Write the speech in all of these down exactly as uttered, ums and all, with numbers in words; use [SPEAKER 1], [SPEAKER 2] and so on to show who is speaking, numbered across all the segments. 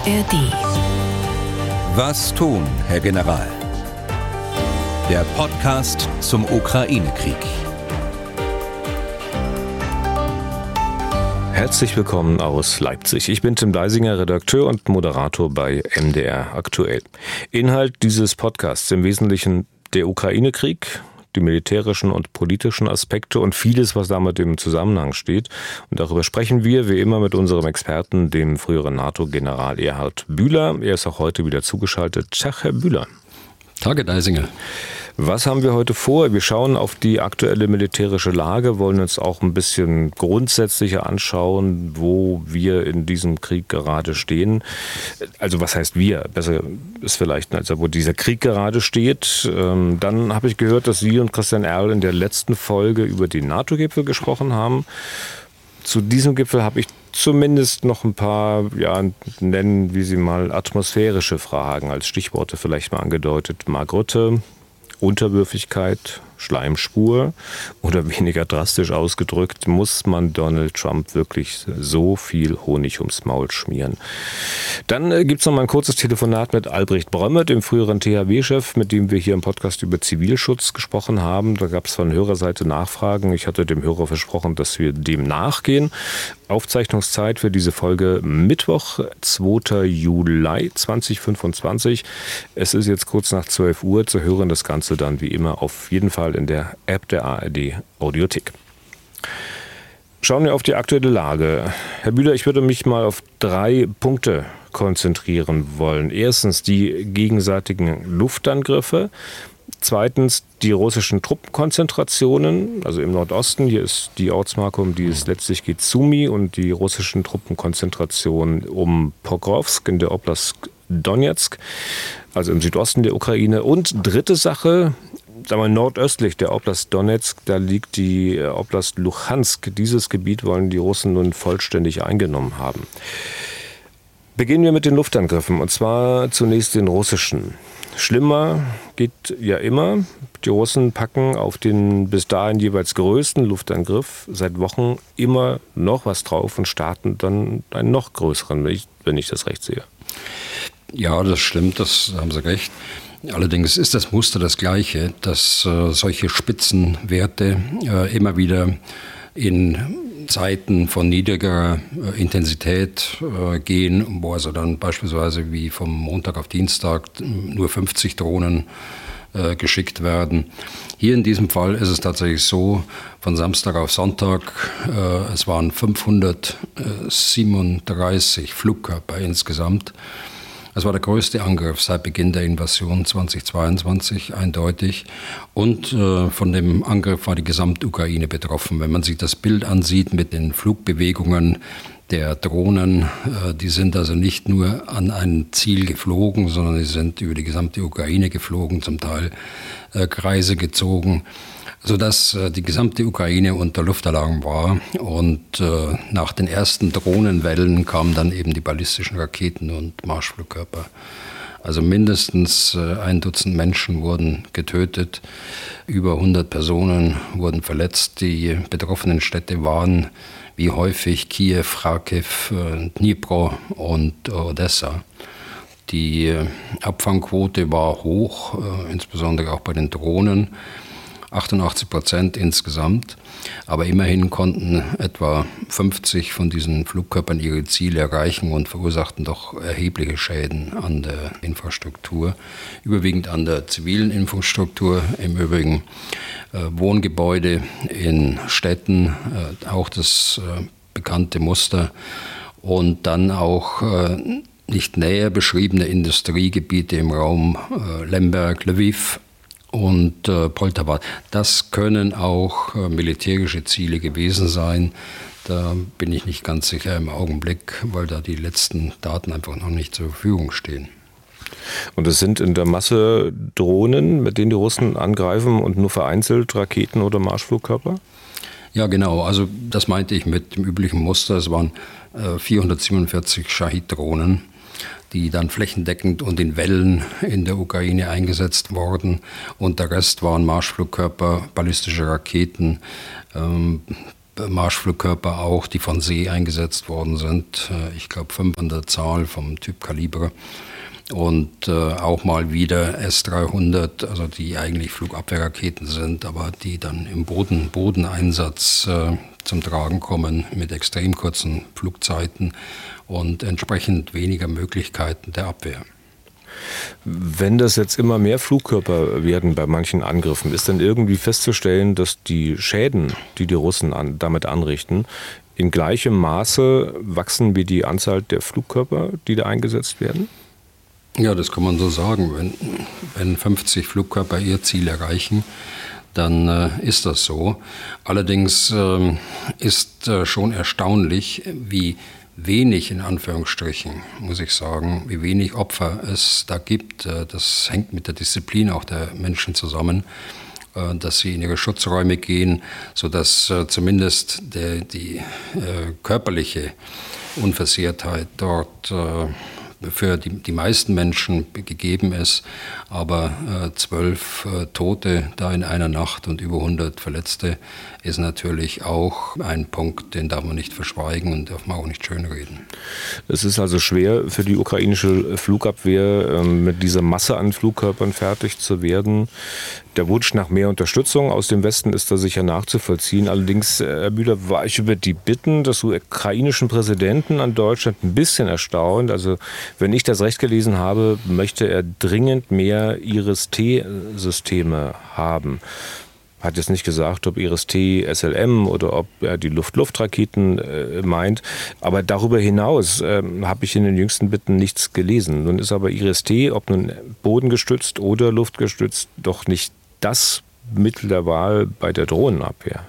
[SPEAKER 1] R D.
[SPEAKER 2] Was tun, Herr General? Der Podcast zum Ukraine-Krieg.
[SPEAKER 3] Herzlich willkommen aus Leipzig. Ich bin Tim Deisinger, Redakteur und Moderator bei M D R Aktuell. Inhalt dieses Podcasts im Wesentlichen der Ukraine-Krieg, die militärischen und politischen Aspekte und vieles, was damit im Zusammenhang steht. Und darüber sprechen wir, wie immer, mit unserem Experten, dem früheren NATO-General Erhard Bühler. Er ist auch heute wieder zugeschaltet. Tag, Herr Bühler.
[SPEAKER 4] Tag, Herr Deisinger.
[SPEAKER 3] Was haben wir heute vor? Wir schauen auf die aktuelle militärische Lage, wollen uns auch ein bisschen grundsätzlicher anschauen, wo wir in diesem Krieg gerade stehen. Also was heißt wir? Besser ist vielleicht, also wo dieser Krieg gerade steht. Dann habe ich gehört, dass Sie und Christian Erl in der letzten Folge über den NATO-Gipfel gesprochen haben. Zu diesem Gipfel habe ich zumindest noch ein paar, ja, nennen wir sie mal, atmosphärische Fragen als Stichworte vielleicht mal angedeutet. Mark Rutte, Unterwürfigkeit, Schleimspur oder weniger drastisch ausgedrückt, muss man Donald Trump wirklich so viel Honig ums Maul schmieren. Dann äh, gibt es noch mal ein kurzes Telefonat mit Albrecht Brömme, dem früheren T H W-Chef, mit dem wir hier im Podcast über Zivilschutz gesprochen haben. Da gab es von Hörerseite Nachfragen. Ich hatte dem Hörer versprochen, dass wir dem nachgehen. Aufzeichnungszeit für diese Folge Mittwoch, zweiter Juli zweitausendfünfundzwanzig. Es ist jetzt kurz nach zwölf Uhr zu hören. Das Ganze dann wie immer auf jeden Fall in der App der A R D Audiothek. Schauen wir auf die aktuelle Lage. Herr Bühler, ich würde mich mal auf drei Punkte konzentrieren wollen. Erstens die gegenseitigen Luftangriffe. Zweitens die russischen Truppenkonzentrationen, also im Nordosten. Hier ist die Ortsmarke, um die es letztlich geht, Sumy, und die russischen Truppenkonzentrationen um Pokrovsk in der Oblast Donetsk, also im Südosten der Ukraine. Und dritte Sache, sagen wir nordöstlich der Oblast Donetsk, da liegt die Oblast Luhansk. Dieses Gebiet wollen die Russen nun vollständig eingenommen haben. Beginnen wir mit den Luftangriffen, und zwar zunächst den russischen. Schlimmer geht ja immer. Die Russen packen auf den bis dahin jeweils größten Luftangriff seit Wochen immer noch was drauf und starten dann einen noch größeren, wenn ich, wenn ich das recht sehe.
[SPEAKER 4] Ja, das stimmt, das haben Sie recht. Allerdings ist das Muster das gleiche, dass äh, solche Spitzenwerte äh, immer wieder in Zeiten von niedrigerer äh, Intensität äh, gehen, wo also dann beispielsweise wie vom Montag auf Dienstag nur fünfzig Drohnen äh, geschickt werden. Hier in diesem Fall ist es tatsächlich so, von Samstag auf Sonntag, äh, es waren fünfhundertsiebenunddreißig Flugkörper insgesamt. Das war der größte Angriff seit Beginn der Invasion zweitausendzweiundzwanzig, eindeutig. Und äh, von dem Angriff war die gesamte Ukraine betroffen. Wenn man sich das Bild ansieht mit den Flugbewegungen der Drohnen, äh, die sind also nicht nur an ein Ziel geflogen, sondern sie sind über die gesamte Ukraine geflogen, zum Teil äh, Kreise gezogen, sodass äh, die gesamte Ukraine unter Luftalarm war. Und äh, nach den ersten Drohnenwellen kamen dann eben die ballistischen Raketen und Marschflugkörper. Also mindestens äh, ein Dutzend Menschen wurden getötet, über hundert Personen wurden verletzt. Die betroffenen Städte waren wie häufig Kiew, Kharkiv, äh, Dnipro und Odessa. Die äh, Abfangquote war hoch, äh, insbesondere auch bei den Drohnen. achtundachtzig Prozent insgesamt, aber immerhin konnten etwa fünfzig von diesen Flugkörpern ihre Ziele erreichen und verursachten doch erhebliche Schäden an der Infrastruktur, überwiegend an der zivilen Infrastruktur, im Übrigen äh, Wohngebäude in Städten, äh, auch das äh, bekannte Muster, und dann auch äh, nicht näher beschriebene Industriegebiete im Raum äh, Lemberg, Lviv und äh, Poltawa. Das können auch äh, militärische Ziele gewesen sein. Da bin ich nicht ganz sicher im Augenblick, weil da die letzten Daten einfach noch nicht zur Verfügung stehen.
[SPEAKER 3] Und es sind in der Masse Drohnen, mit denen die Russen angreifen, und nur vereinzelt Raketen oder Marschflugkörper?
[SPEAKER 4] Ja, genau. Also das meinte ich mit dem üblichen Muster. Es waren äh, vierhundertsiebenundvierzig Shahid-Drohnen, die dann flächendeckend und in Wellen in der Ukraine eingesetzt wurden. Und der Rest waren Marschflugkörper, ballistische Raketen, ähm, Marschflugkörper auch, die von See eingesetzt worden sind. Ich glaube fünf an der Zahl vom Typ Kaliber. Und äh, auch mal wieder S dreihundert, also die eigentlich Flugabwehrraketen sind, aber die dann im Boden, Bodeneinsatz äh, zum Tragen kommen mit extrem kurzen Flugzeiten und entsprechend weniger Möglichkeiten der Abwehr.
[SPEAKER 3] Wenn das jetzt immer mehr Flugkörper werden bei manchen Angriffen, ist dann irgendwie festzustellen, dass die Schäden, die die Russen an, damit anrichten, in gleichem Maße wachsen wie die Anzahl der Flugkörper, die da eingesetzt werden?
[SPEAKER 4] Ja, das kann man so sagen. Wenn, wenn fünfzig Flugkörper ihr Ziel erreichen, dann äh, ist das so. Allerdings äh, ist äh, schon erstaunlich, wie wenig, in Anführungsstrichen, muss ich sagen, wie wenig Opfer es da gibt. Äh, das hängt mit der Disziplin auch der Menschen zusammen, äh, dass sie in ihre Schutzräume gehen, sodass äh, zumindest der, die äh, körperliche Unversehrtheit dort äh, für die, die meisten Menschen gegeben ist, aber äh, zwölf äh, Tote da in einer Nacht und über hundert Verletzte ist natürlich auch ein Punkt, den darf man nicht verschweigen und darf man auch nicht schönreden.
[SPEAKER 3] Es ist also schwer für die ukrainische Flugabwehr, äh, mit dieser Masse an Flugkörpern fertig zu werden. Der Wunsch nach mehr Unterstützung aus dem Westen ist da sicher nachzuvollziehen. Allerdings, Herr Bühler, war ich über die Bitten des ukrainischen Präsidenten an Deutschland ein bisschen erstaunt. Also wenn ich das recht gelesen habe, möchte er dringend mehr Iris-T-Systeme haben. Hat jetzt nicht gesagt, ob Iris-T S L M oder ob er die Luft-Luft-Raketen äh, meint. Aber darüber hinaus äh, habe ich in den jüngsten Bitten nichts gelesen. Nun ist aber Iris-T, ob nun bodengestützt oder luftgestützt, doch nicht das Mittel der Wahl bei der Drohnenabwehr.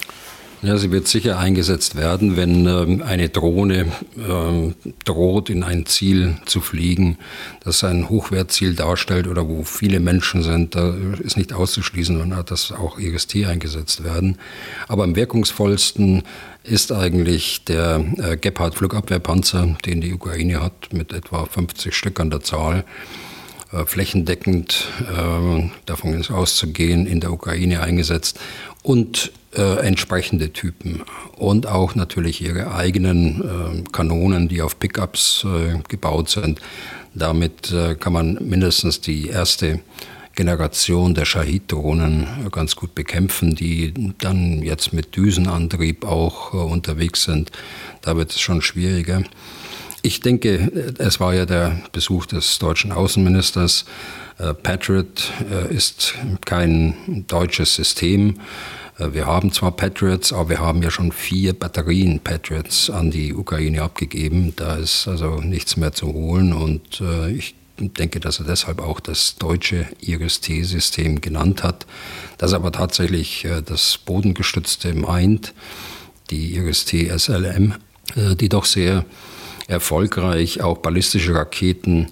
[SPEAKER 4] Ja, sie wird sicher eingesetzt werden, wenn ähm, eine Drohne ähm, droht, in ein Ziel zu fliegen, das ein Hochwertziel darstellt oder wo viele Menschen sind. Da ist nicht auszuschließen, dass auch Iris-T eingesetzt werden. Aber am wirkungsvollsten ist eigentlich der äh, Gepard-Flugabwehrpanzer, den die Ukraine hat, mit etwa fünfzig Stück an der Zahl. Äh, flächendeckend, äh, davon ist auszugehen, in der Ukraine eingesetzt. Und äh, entsprechende Typen und auch natürlich ihre eigenen äh, Kanonen, die auf Pickups äh, gebaut sind. Damit äh, kann man mindestens die erste Generation der Shahid-Drohnen ganz gut bekämpfen, die dann jetzt mit Düsenantrieb auch äh, unterwegs sind. Da wird es schon schwieriger. Ich denke, es war ja der Besuch des deutschen Außenministers. Äh, Patriot äh, ist kein deutsches System. Wir haben zwar Patriots, aber wir haben ja schon vier Batterien Patriots an die Ukraine abgegeben. Da ist also nichts mehr zu holen und äh, ich denke, dass er deshalb auch das deutsche Iris-T-System genannt hat, das aber tatsächlich äh, das bodengestützte meint, die Iris-T S L M, äh, die doch sehr erfolgreich auch ballistische Raketen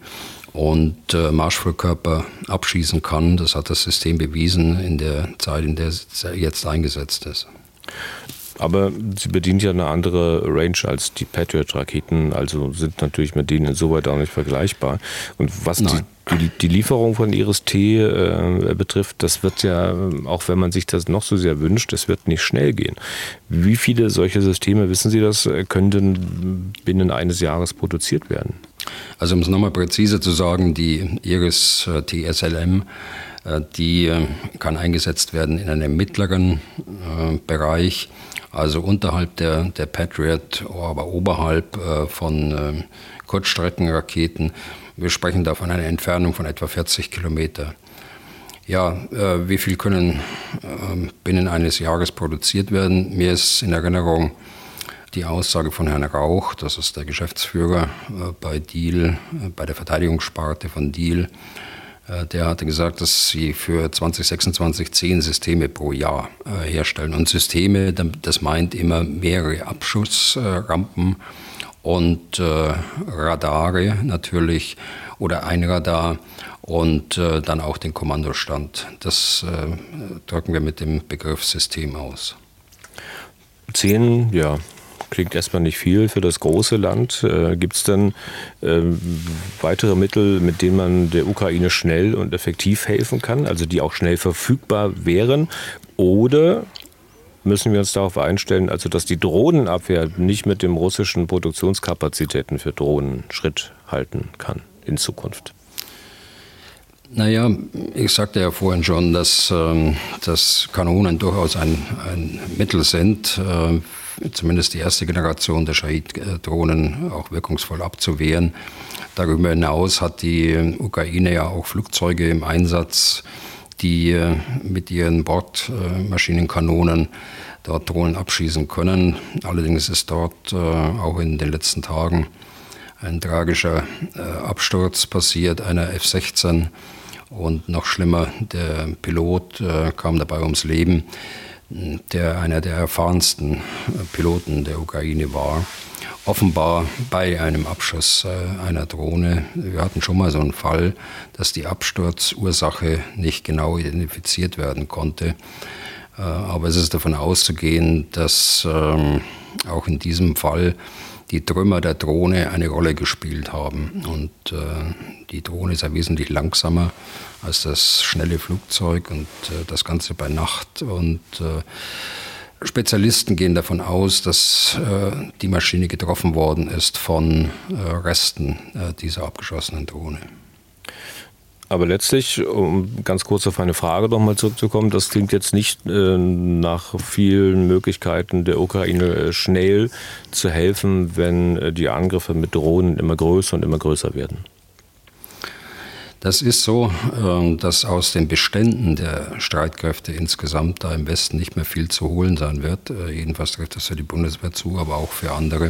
[SPEAKER 4] und äh, Marschflugkörper abschießen kann. Das hat das System bewiesen in der Zeit, in der es jetzt eingesetzt ist.
[SPEAKER 3] Aber sie bedient ja eine andere Range als die Patriot-Raketen, also sind natürlich mit denen insoweit auch nicht vergleichbar. Und was die, die, die Lieferung von Iris-T äh, betrifft, das wird ja, auch wenn man sich das noch so sehr wünscht, es wird nicht schnell gehen. Wie viele solche Systeme, wissen Sie das, können denn binnen eines Jahres produziert werden?
[SPEAKER 4] Also um es nochmal präziser zu sagen, die Iris-T S L M, die kann eingesetzt werden in einem mittleren äh, Bereich, also unterhalb der, der Patriot, aber oberhalb äh, von äh, Kurzstreckenraketen. Wir sprechen da von einer Entfernung von etwa vierzig Kilometer. Ja, äh, wie viel können äh, binnen eines Jahres produziert werden? Mir ist in Erinnerung die Aussage von Herrn Rauch, das ist der Geschäftsführer äh, bei Diehl, äh, bei der Verteidigungssparte von Diehl. Äh, der hatte gesagt, dass sie für zwanzig sechsundzwanzig zehn Systeme pro Jahr äh, herstellen. Und Systeme, das meint immer mehrere Abschussrampen und äh, Radare natürlich oder ein Radar und äh, dann auch den Kommandostand. Das äh, drücken wir mit dem Begriff System aus.
[SPEAKER 3] Zehn, ja. Klingt erstmal nicht viel für das große Land. Äh, gibt es denn äh, weitere Mittel, mit denen man der Ukraine schnell und effektiv helfen kann, also die auch schnell verfügbar wären? Oder müssen wir uns darauf einstellen, also dass die Drohnenabwehr nicht mit dem russischen Produktionskapazitäten für Drohnen Schritt halten kann in Zukunft?
[SPEAKER 4] Naja, ich sagte ja vorhin schon, dass, ähm, dass Kanonen durchaus ein, ein Mittel sind, äh, zumindest die erste Generation der Shahid-Drohnen auch wirkungsvoll abzuwehren. Darüber hinaus hat die Ukraine ja auch Flugzeuge im Einsatz, die äh, mit ihren Bordmaschinenkanonen dort Drohnen abschießen können. Allerdings ist dort äh, auch in den letzten Tagen ein tragischer äh, Absturz passiert, einer F sechzehn. Und noch schlimmer, der Pilot äh, kam dabei ums Leben, der einer der erfahrensten Piloten der Ukraine war. Offenbar bei einem Abschuss äh, einer Drohne. Wir hatten schon mal so einen Fall, dass die Absturzursache nicht genau identifiziert werden konnte. Äh, aber es ist davon auszugehen, dass ähm, auch in diesem Fall die Trümmer der Drohne eine Rolle gespielt haben. Und äh, die Drohne ist ja wesentlich langsamer als das schnelle Flugzeug und äh, das Ganze bei Nacht. Und äh, Spezialisten gehen davon aus, dass äh, die Maschine getroffen worden ist von äh, Resten äh, dieser abgeschossenen Drohne.
[SPEAKER 3] Aber letztlich, um ganz kurz auf eine Frage nochmal zurückzukommen, das klingt jetzt nicht äh, nach vielen Möglichkeiten der Ukraine äh, schnell zu helfen, wenn äh, die Angriffe mit Drohnen immer größer und immer größer werden.
[SPEAKER 4] Das ist so, äh, dass aus den Beständen der Streitkräfte insgesamt da im Westen nicht mehr viel zu holen sein wird. Äh, jedenfalls trifft das für die Bundeswehr zu, aber auch für andere.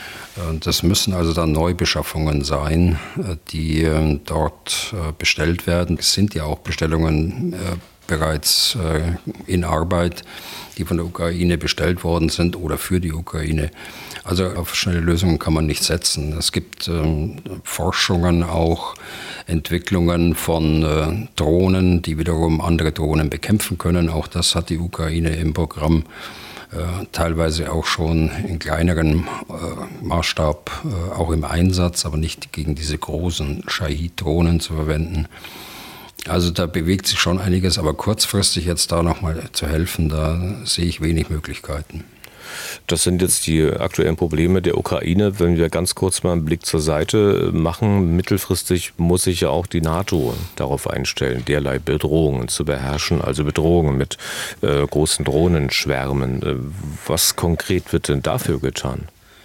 [SPEAKER 4] Das müssen also dann Neubeschaffungen sein, die dort bestellt werden. Es sind ja auch Bestellungen bereits in Arbeit, die von der Ukraine bestellt worden sind oder für die Ukraine. Also auf schnelle Lösungen kann man nicht setzen. Es gibt Forschungen, auch Entwicklungen von Drohnen, die wiederum andere Drohnen bekämpfen können. Auch das hat die Ukraine im Programm. Äh, teilweise auch schon in kleinerem äh, Maßstab äh, auch im Einsatz, aber nicht gegen diese großen Shahid-Drohnen zu verwenden. Also da bewegt sich schon einiges, aber kurzfristig jetzt da nochmal zu helfen, da sehe ich wenig Möglichkeiten.
[SPEAKER 3] Das sind jetzt die aktuellen Probleme der Ukraine. Wenn wir ganz kurz mal einen Blick zur Seite machen, mittelfristig muss sich ja auch die NATO darauf einstellen, derlei Bedrohungen zu beherrschen, also Bedrohungen mit äh, großen Drohnenschwärmen. Äh, was konkret wird denn dafür getan?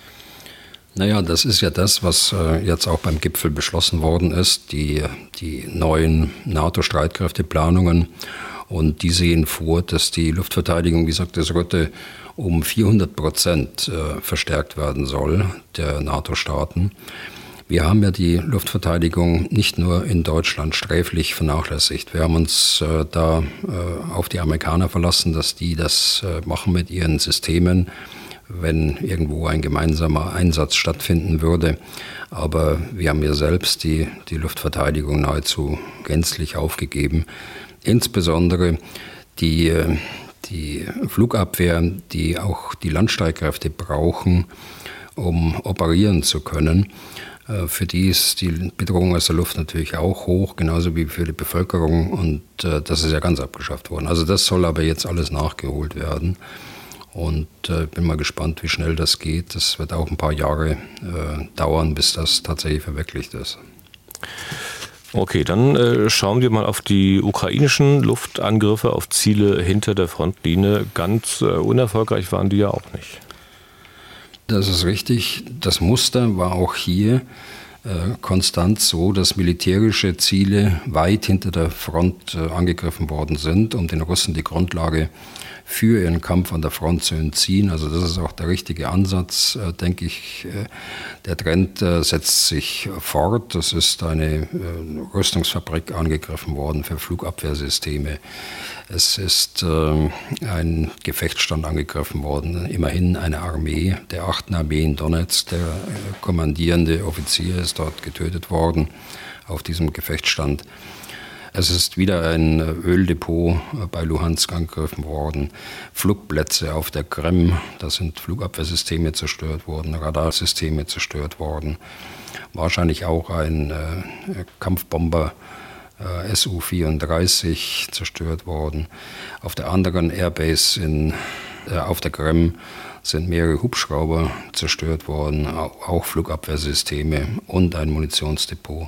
[SPEAKER 4] Naja, das ist ja das, was äh, jetzt auch beim Gipfel beschlossen worden ist, die, die neuen NATO-Streitkräfteplanungen. Und die sehen vor, dass die Luftverteidigung, wie sagt das Rutte, um vierhundert Prozent äh, verstärkt werden soll, der NATO-Staaten. Wir haben ja die Luftverteidigung nicht nur in Deutschland sträflich vernachlässigt. Wir haben uns äh, da äh, auf die Amerikaner verlassen, dass die das äh, machen mit ihren Systemen, wenn irgendwo ein gemeinsamer Einsatz stattfinden würde. Aber wir haben ja selbst die, die Luftverteidigung nahezu gänzlich aufgegeben. Insbesondere die, die Flugabwehr, die auch die Landstreitkräfte brauchen, um operieren zu können. Für die ist die Bedrohung aus der Luft natürlich auch hoch, genauso wie für die Bevölkerung. Und das ist ja ganz abgeschafft worden. Also das soll aber jetzt alles nachgeholt werden. Und ich äh, bin mal gespannt, wie schnell das geht. Das wird auch ein paar Jahre äh, dauern, bis das tatsächlich verwirklicht ist.
[SPEAKER 3] Okay, dann äh, schauen wir mal auf die ukrainischen Luftangriffe auf Ziele hinter der Frontlinie. Ganz äh, unerfolgreich waren die ja auch nicht.
[SPEAKER 4] Das ist richtig. Das Muster war auch hier äh, konstant so, dass militärische Ziele weit hinter der Front äh, angegriffen worden sind, um den Russen die Grundlage für ihren Kampf an der Front zu entziehen. Also das ist auch der richtige Ansatz, äh, denke ich. Äh, der Trend äh, setzt sich fort. Das ist eine äh, Rüstungsfabrik angegriffen worden für Flugabwehrsysteme. Es ist äh, ein Gefechtsstand angegriffen worden. Immerhin eine Armee, der achten Armee in Donetsk. Der äh, kommandierende Offizier ist dort getötet worden auf diesem Gefechtsstand. Es ist wieder ein Öldepot bei Luhansk angegriffen worden, Flugplätze auf der Krim, da sind Flugabwehrsysteme zerstört worden, Radarsysteme zerstört worden, wahrscheinlich auch ein äh, Kampfbomber äh, S U vierunddreißig zerstört worden. Auf der anderen Airbase in äh, auf der Krim sind mehrere Hubschrauber zerstört worden, auch Flugabwehrsysteme und ein Munitionsdepot.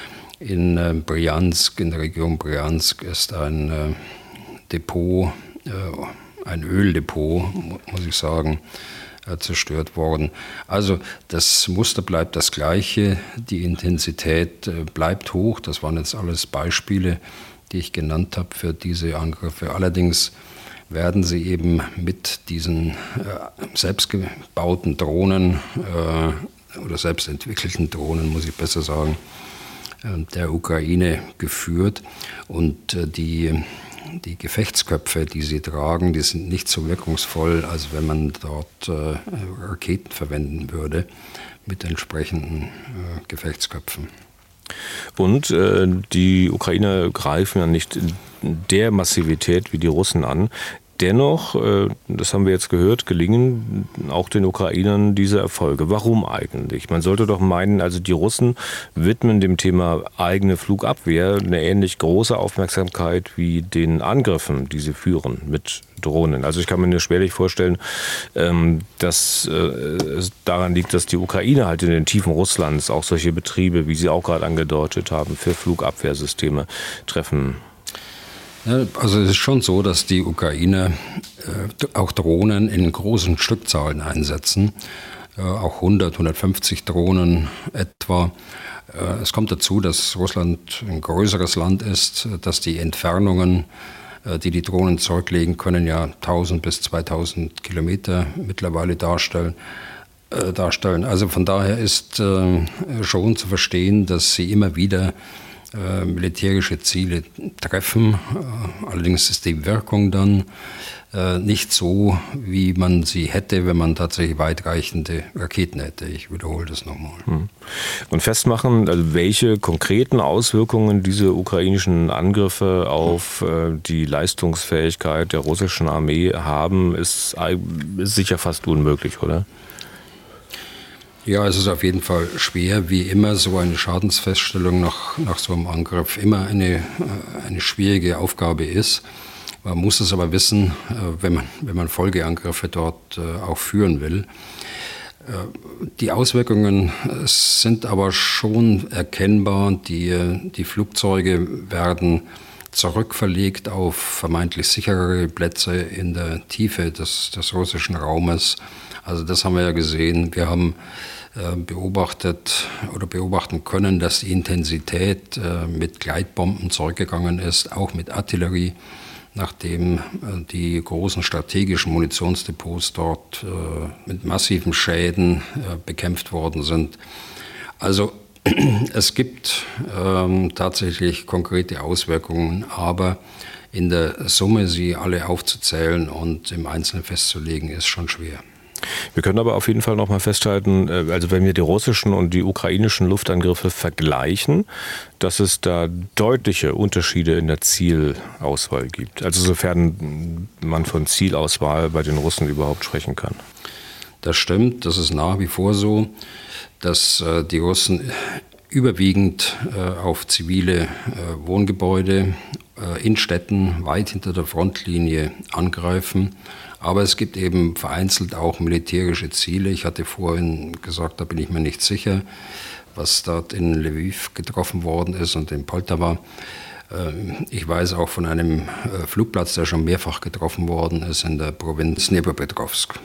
[SPEAKER 4] In äh, Bryansk, in der Region Bryansk, ist ein äh, Depot, äh, ein Öldepot, muss ich sagen, äh, zerstört worden. Also das Muster bleibt das gleiche, die Intensität äh, bleibt hoch. Das waren jetzt alles Beispiele, die ich genannt habe für diese Angriffe. Allerdings werden sie eben mit diesen äh, selbstgebauten Drohnen äh, oder selbstentwickelten Drohnen, muss ich besser sagen, äh, der Ukraine geführt. Und äh, die, die Gefechtsköpfe, die sie tragen, die sind nicht so wirkungsvoll, als wenn man dort äh, Raketen verwenden würde mit entsprechenden äh, Gefechtsköpfen.
[SPEAKER 3] Und äh, die Ukrainer greifen ja nicht in der Massivität wie die Russen an. Dennoch, äh, das haben wir jetzt gehört, gelingen auch den Ukrainern diese Erfolge. Warum eigentlich? Man sollte doch meinen, also die Russen widmen dem Thema eigene Flugabwehr eine ähnlich große Aufmerksamkeit wie den Angriffen, die sie führen mit Drohnen. Also ich kann mir nur schwerlich vorstellen, ähm, dass äh, es daran liegt, dass die Ukraine halt in den Tiefen Russlands auch solche Betriebe, wie Sie auch gerade angedeutet haben, für Flugabwehrsysteme treffen.
[SPEAKER 4] Ja, also es ist schon so, dass die Ukrainer äh, auch Drohnen in großen Stückzahlen einsetzen, äh, auch hundert, hundertfünfzig Drohnen etwa. Äh, es kommt dazu, dass Russland ein größeres Land ist, dass die Entfernungen, äh, die die Drohnen zurücklegen können, ja tausend bis zweitausend Kilometer mittlerweile darstellen. Äh, darstellen. Also von daher ist äh, schon zu verstehen, dass sie immer wieder Äh, militärische Ziele treffen. Äh, allerdings ist die Wirkung dann äh, nicht so, wie man sie hätte, wenn man tatsächlich weitreichende Raketen hätte. Ich wiederhole das nochmal.
[SPEAKER 3] Und festmachen, also welche konkreten Auswirkungen diese ukrainischen Angriffe auf äh, die Leistungsfähigkeit der russischen Armee haben, ist, ist sicher fast unmöglich, oder?
[SPEAKER 4] Ja, es ist auf jeden Fall schwer, wie immer so eine Schadensfeststellung nach, nach so einem Angriff immer eine, eine schwierige Aufgabe ist. Man muss es aber wissen, wenn man, wenn man Folgeangriffe dort auch führen will. Die Auswirkungen sind aber schon erkennbar. Die, die Flugzeuge werden zurückverlegt auf vermeintlich sicherere Plätze in der Tiefe des, des russischen Raumes. Also das haben wir ja gesehen. Wir haben äh, beobachtet oder beobachten können, dass die Intensität äh, mit Gleitbomben zurückgegangen ist, auch mit Artillerie, nachdem äh, die großen strategischen Munitionsdepots dort äh, mit massiven Schäden äh, bekämpft worden sind. Also es gibt ähm, tatsächlich konkrete Auswirkungen, aber in der Summe sie alle aufzuzählen und im Einzelnen festzulegen, ist schon schwer.
[SPEAKER 3] Wir können aber auf jeden Fall noch mal festhalten, also wenn wir die russischen und die ukrainischen Luftangriffe vergleichen, dass es da deutliche Unterschiede in der Zielauswahl gibt. Also sofern man von Zielauswahl bei den Russen überhaupt sprechen kann.
[SPEAKER 4] Das stimmt, das ist nach wie vor so, dass äh, die Russen überwiegend äh, auf zivile äh, Wohngebäude äh, in Städten weit hinter der Frontlinie angreifen. Aber es gibt eben vereinzelt auch militärische Ziele. Ich hatte vorhin gesagt, da bin ich mir nicht sicher, was dort in Lviv getroffen worden ist und in Poltawa. Ich weiß auch von einem Flugplatz, der schon mehrfach getroffen worden ist in der Provinz Dnepropetrovsk.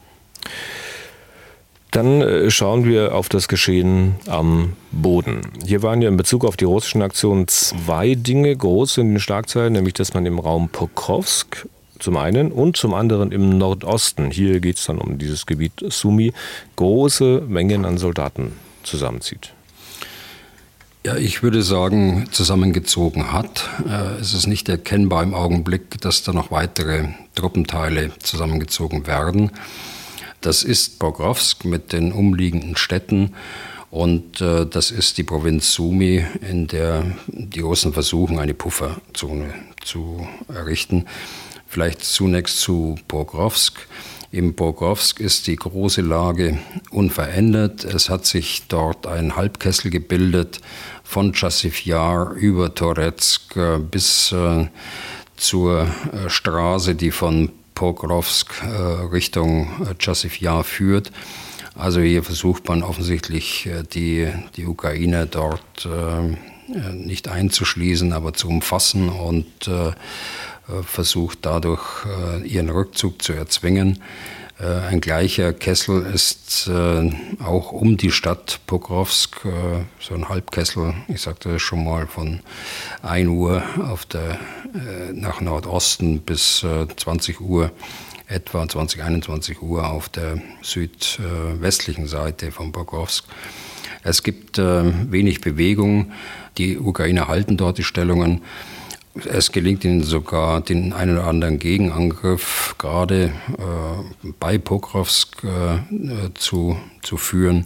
[SPEAKER 3] Dann schauen wir auf das Geschehen am Boden. Hier waren ja in Bezug auf die russischen Aktionen zwei Dinge groß in den Schlagzeilen, nämlich dass man im Raum Pokrovsk zum einen und zum anderen im Nordosten, hier geht es dann um dieses Gebiet Sumy, große Mengen an Soldaten zusammenzieht.
[SPEAKER 4] Ja, ich würde sagen, zusammengezogen hat. Es ist nicht erkennbar im Augenblick, dass da noch weitere Truppenteile zusammengezogen werden. Das ist Pokrovsk mit den umliegenden Städten und äh, das ist die Provinz Sumy, in der die Russen versuchen, eine Pufferzone zu errichten. Vielleicht zunächst zu Pokrovsk. Im Pokrovsk ist die große Lage unverändert. Es hat sich dort ein Halbkessel gebildet von Chassiv Yar über Toretsk bis äh, zur äh, Straße, die von Pokrovsk äh, Richtung äh, Chasiv Yar führt. Also hier versucht man offensichtlich äh, die, die Ukraine dort äh, nicht einzuschließen, aber zu umfassen und äh, versucht dadurch äh, ihren Rückzug zu erzwingen. Äh, ein gleicher Kessel ist äh, auch um die Stadt Pokrovsk, äh, so ein Halbkessel, ich sagte das schon mal, von ein Uhr auf der, äh, nach Nordosten bis äh, zwanzig Uhr, etwa zwanzig, einundzwanzig Uhr auf der südwestlichen Seite von Pokrovsk. Es gibt äh, wenig Bewegung, die Ukrainer halten dort die Stellungen. Es gelingt ihnen sogar, den einen oder anderen Gegenangriff gerade äh, bei Pokrovsk äh, zu, zu führen.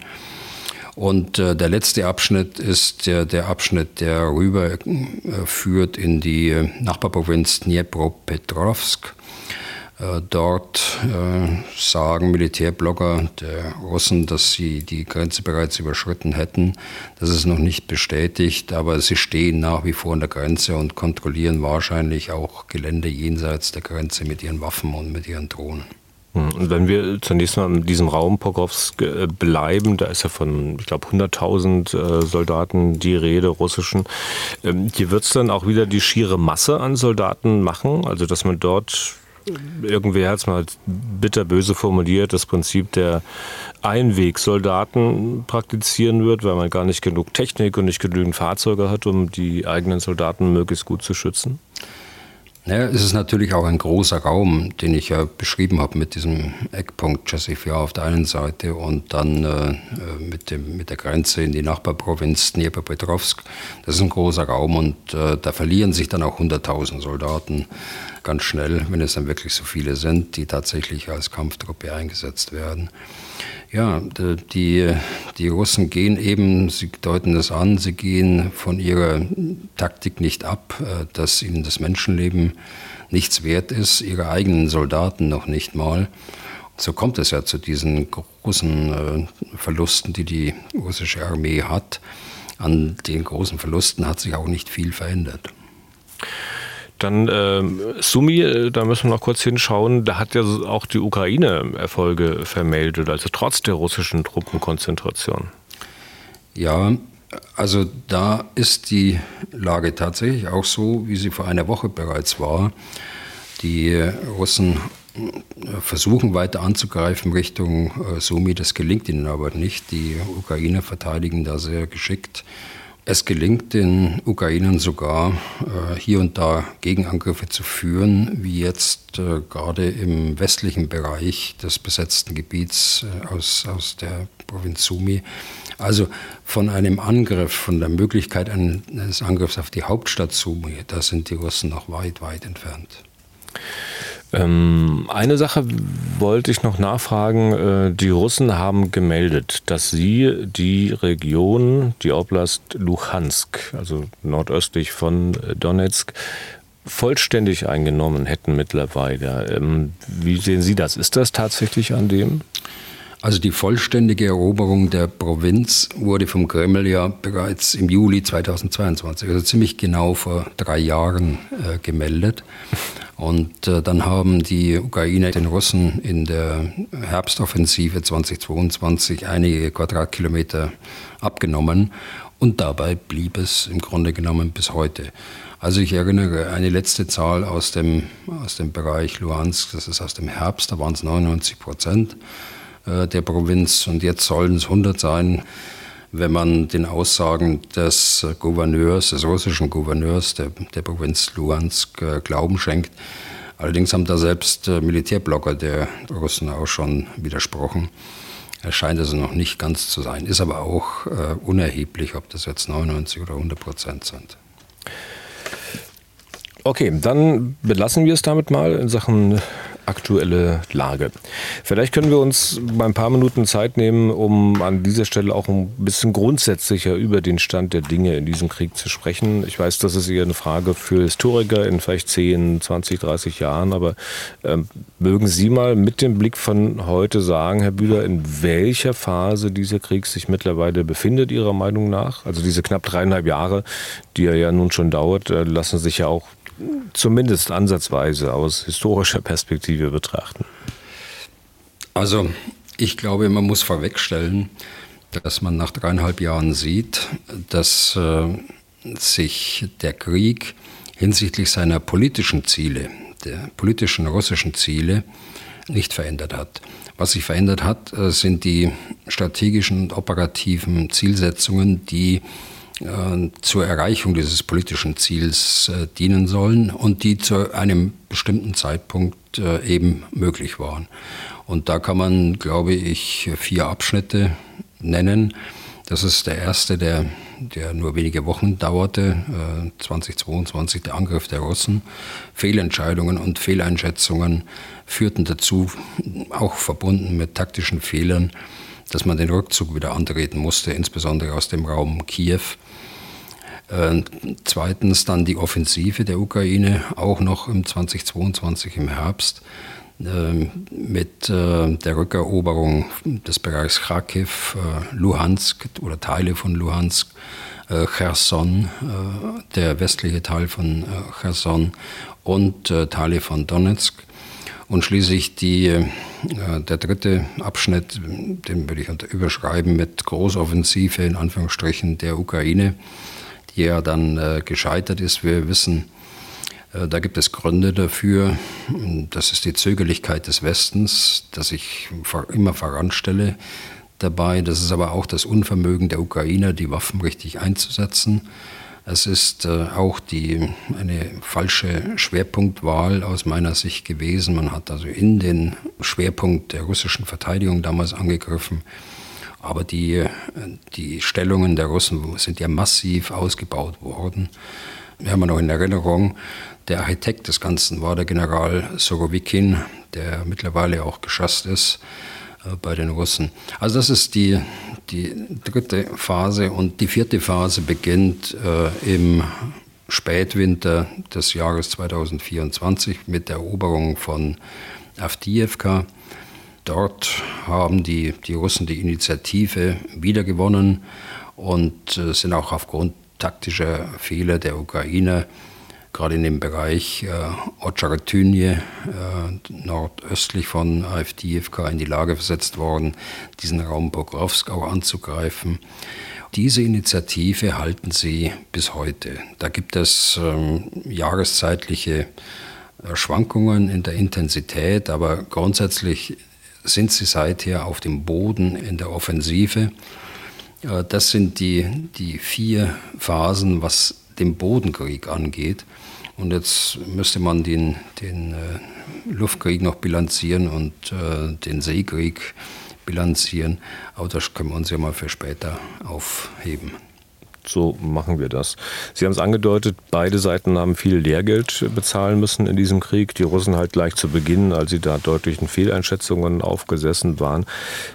[SPEAKER 4] Und äh, der letzte Abschnitt ist der, der Abschnitt, der rüber äh, führt in die äh, Nachbarprovinz Dnipropetrovsk. Äh, dort äh, sagen Militärblogger der Russen, dass sie die Grenze bereits überschritten hätten. Das ist noch nicht bestätigt, aber sie stehen nach wie vor an der Grenze und kontrollieren wahrscheinlich auch Gelände jenseits der Grenze mit ihren Waffen und mit ihren Drohnen.
[SPEAKER 3] Und wenn wir zunächst mal in diesem Raum Pokrovsk bleiben, da ist ja von, ich glaube, hunderttausend Soldaten die Rede, russischen. Hier wird es dann auch wieder die schiere Masse an Soldaten machen, also dass man dort, irgendwer hat es mal bitterböse formuliert, das Prinzip der Einwegsoldaten praktizieren wird, weil man gar nicht genug Technik und nicht genügend Fahrzeuge hat, um die eigenen Soldaten möglichst gut zu schützen?
[SPEAKER 4] Naja, es ist natürlich auch ein großer Raum, den ich ja beschrieben habe mit diesem Eckpunkt Chasiv Yar auf der einen Seite und dann äh, mit, dem, mit der Grenze in die Nachbarprovinz Dnipropetrovsk. Das ist ein großer Raum und äh, da verlieren sich dann auch hunderttausend Soldaten ganz schnell, wenn es dann wirklich so viele sind, die tatsächlich als Kampftruppe eingesetzt werden. Ja, die, die Russen gehen eben, sie deuten das an, sie gehen von ihrer Taktik nicht ab, dass ihnen das Menschenleben nichts wert ist, ihre eigenen Soldaten noch nicht mal. So kommt es ja zu diesen großen Verlusten, die die russische Armee hat. An den großen Verlusten hat sich auch nicht viel verändert.
[SPEAKER 3] Dann äh, Sumy, da müssen wir noch kurz hinschauen, da hat ja auch die Ukraine Erfolge vermeldet, also trotz der russischen Truppenkonzentration.
[SPEAKER 4] Ja, also da ist die Lage tatsächlich auch so, wie sie vor einer Woche bereits war. Die Russen versuchen weiter anzugreifen Richtung äh, Sumy, das gelingt ihnen aber nicht. Die Ukrainer verteidigen da sehr geschickt. Es gelingt den Ukrainern sogar, äh, hier und da Gegenangriffe zu führen, wie jetzt äh, gerade im westlichen Bereich des besetzten Gebiets äh, aus, aus der Provinz Sumy. Also von einem Angriff, von der Möglichkeit eines Angriffs auf die Hauptstadt Sumy, da sind die Russen noch weit, weit entfernt.
[SPEAKER 3] Ähm, eine Sache wollte ich noch nachfragen. Die Russen haben gemeldet, dass sie die Region, die Oblast Luhansk, also nordöstlich von Donetsk, vollständig eingenommen hätten mittlerweile. Ähm, wie sehen Sie das? Ist das tatsächlich an dem?
[SPEAKER 4] Also die vollständige Eroberung der Provinz wurde vom Kreml ja bereits im Juli zweitausendzweiundzwanzig, also ziemlich genau vor drei Jahren äh, gemeldet. Und äh, dann haben die Ukrainer den Russen in der Herbstoffensive zweitausendzweiundzwanzig einige Quadratkilometer abgenommen und dabei blieb es im Grunde genommen bis heute. Also ich erinnere eine letzte Zahl aus dem, aus dem Bereich Luhansk, das ist aus dem Herbst, da waren es neunundneunzig Prozent der Provinz und jetzt sollen es hundert sein, wenn man den Aussagen des Gouverneurs, des russischen Gouverneurs der, der Provinz Luhansk äh, Glauben schenkt. Allerdings haben da selbst äh, Militärblogger der Russen auch schon widersprochen. Es scheint also noch nicht ganz zu sein, ist aber auch äh, unerheblich, ob das jetzt neunundneunzig oder hundert Prozent sind.
[SPEAKER 3] Okay, dann belassen wir es damit mal in Sachen aktuelle Lage. Vielleicht können wir uns mal ein paar Minuten Zeit nehmen, um an dieser Stelle auch ein bisschen grundsätzlicher über den Stand der Dinge in diesem Krieg zu sprechen. Ich weiß, das ist eher eine Frage für Historiker in vielleicht zehn, zwanzig, dreißig Jahren, aber ähm, mögen Sie mal mit dem Blick von heute sagen, Herr Bühler, in welcher Phase dieser Krieg sich mittlerweile befindet, Ihrer Meinung nach? Also diese knapp dreieinhalb Jahre, die er ja nun schon dauert, lassen sich ja auch zumindest ansatzweise aus historischer Perspektive betrachten?
[SPEAKER 4] Also ich glaube, man muss vorwegstellen, dass man nach dreieinhalb Jahren sieht, dass äh, sich der Krieg hinsichtlich seiner politischen Ziele, der politischen russischen Ziele, nicht verändert hat. Was sich verändert hat, äh, sind die strategischen und operativen Zielsetzungen, die äh, zur Erreichung dieses politischen Ziels äh, dienen sollen und die zu einem bestimmten Zeitpunkt äh, eben möglich waren. Und da kann man, glaube ich, vier Abschnitte nennen. Das ist der erste, der, der nur wenige Wochen dauerte, äh, zweitausendzweiundzwanzig, der Angriff der Russen. Fehlentscheidungen und Fehleinschätzungen führten dazu, auch verbunden mit taktischen Fehlern, dass man den Rückzug wieder antreten musste, insbesondere aus dem Raum Kiew. Äh, zweitens dann die Offensive der Ukraine, auch noch im zweitausendzweiundzwanzig im Herbst, mit äh, der Rückeroberung des Bereichs Kharkiv, äh, Luhansk oder Teile von Luhansk, äh, Cherson, äh, der westliche Teil von äh, Cherson und äh, Teile von Donetsk. Und schließlich die, äh, der dritte Abschnitt, den würde ich überschreiben mit Großoffensive in Anführungsstrichen der Ukraine, die ja dann äh, gescheitert ist. Wir wissen, da gibt es Gründe dafür. Das ist die Zögerlichkeit des Westens, dass ich immer voranstelle dabei. Das ist aber auch das Unvermögen der Ukrainer, die Waffen richtig einzusetzen. Es ist auch die, eine falsche Schwerpunktwahl aus meiner Sicht gewesen. Man hat also in den Schwerpunkt der russischen Verteidigung damals angegriffen. Aber die, die Stellungen der Russen sind ja massiv ausgebaut worden. Wir haben noch in Erinnerung, der Architekt des Ganzen war der General Sorowikin, der mittlerweile auch geschasst ist äh, bei den Russen. Also das ist die, die dritte Phase und die vierte Phase beginnt äh, im Spätwinter des Jahres zweitausendvierundzwanzig mit der Eroberung von Awdijiwka. Dort haben die, die Russen die Initiative wiedergewonnen und äh, sind auch aufgrund taktischer Fehler der Ukrainer, gerade in dem Bereich äh, Ocharytynje, äh, nordöstlich von Awdijiwka, in die Lage versetzt worden, diesen Raum Pokrovsk auch anzugreifen. Diese Initiative halten sie bis heute. Da gibt es ähm, jahreszeitliche äh, Schwankungen in der Intensität, aber grundsätzlich sind sie seither auf dem Boden in der Offensive. Das sind die, die vier Phasen, was den Bodenkrieg angeht. Und jetzt müsste man den, den äh, Luftkrieg noch bilanzieren und äh, den Seekrieg bilanzieren. Aber das können wir uns ja mal für später aufheben.
[SPEAKER 3] So machen wir das. Sie haben es angedeutet, beide Seiten haben viel Lehrgeld bezahlen müssen in diesem Krieg. Die Russen halt gleich zu Beginn, als sie da deutlichen Fehleinschätzungen aufgesessen waren.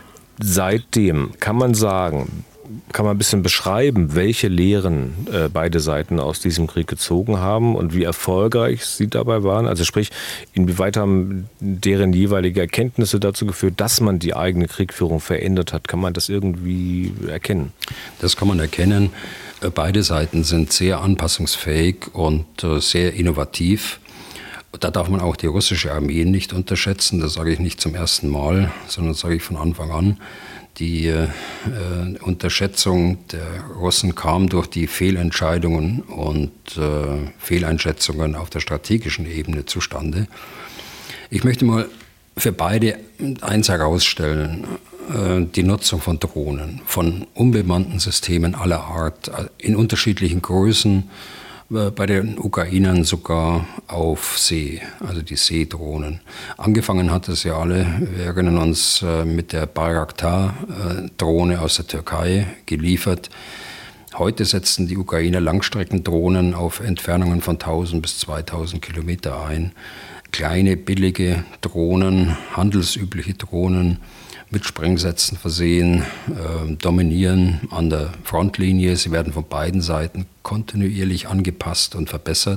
[SPEAKER 3] Seitdem kann man sagen, kann man ein bisschen beschreiben, welche Lehren äh, beide Seiten aus diesem Krieg gezogen haben und wie erfolgreich sie dabei waren? Also sprich, inwieweit haben deren jeweilige Erkenntnisse dazu geführt, dass man die eigene Kriegführung verändert hat? Kann man das irgendwie erkennen?
[SPEAKER 4] Das kann man erkennen. Beide Seiten sind sehr anpassungsfähig und äh, sehr innovativ. Da darf man auch die russische Armee nicht unterschätzen. Das sage ich nicht zum ersten Mal, sondern sage ich von Anfang an. Die äh, Unterschätzung der Russen kam durch die Fehlentscheidungen und äh, Fehleinschätzungen auf der strategischen Ebene zustande. Ich möchte mal für beide eins herausstellen, äh, die Nutzung von Drohnen, von unbemannten Systemen aller Art, in unterschiedlichen Größen, bei den Ukrainern sogar auf See, also die Seedrohnen. Angefangen hat es ja alle, wir erinnern uns, mit der Bayraktar-Drohne aus der Türkei geliefert. Heute setzen die Ukrainer Langstreckendrohnen auf Entfernungen von tausend bis zweitausend Kilometer ein. Kleine, billige Drohnen, handelsübliche Drohnen, mit Sprengsätzen versehen, äh, dominieren an der Frontlinie. Sie werden von beiden Seiten kontinuierlich angepasst und verbessert.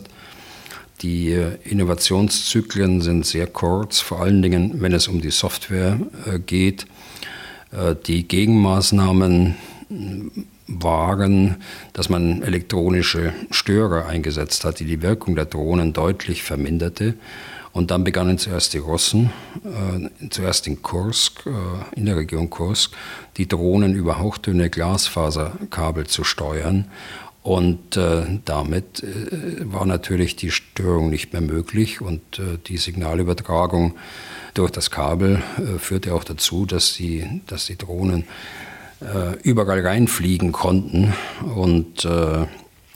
[SPEAKER 4] Die äh, Innovationszyklen sind sehr kurz, vor allen Dingen, wenn es um die Software äh, geht. Äh, die Gegenmaßnahmen waren, dass man elektronische Störer eingesetzt hat, die die Wirkung der Drohnen deutlich verminderte. Und dann begannen zuerst die Russen, äh, zuerst in Kursk, äh, in der Region Kursk, die Drohnen über hauchdünne Glasfaserkabel zu steuern. Und äh, damit äh, war natürlich die Störung nicht mehr möglich und äh, die Signalübertragung durch das Kabel äh, führte auch dazu, dass die, dass die Drohnen äh, überall reinfliegen konnten und äh,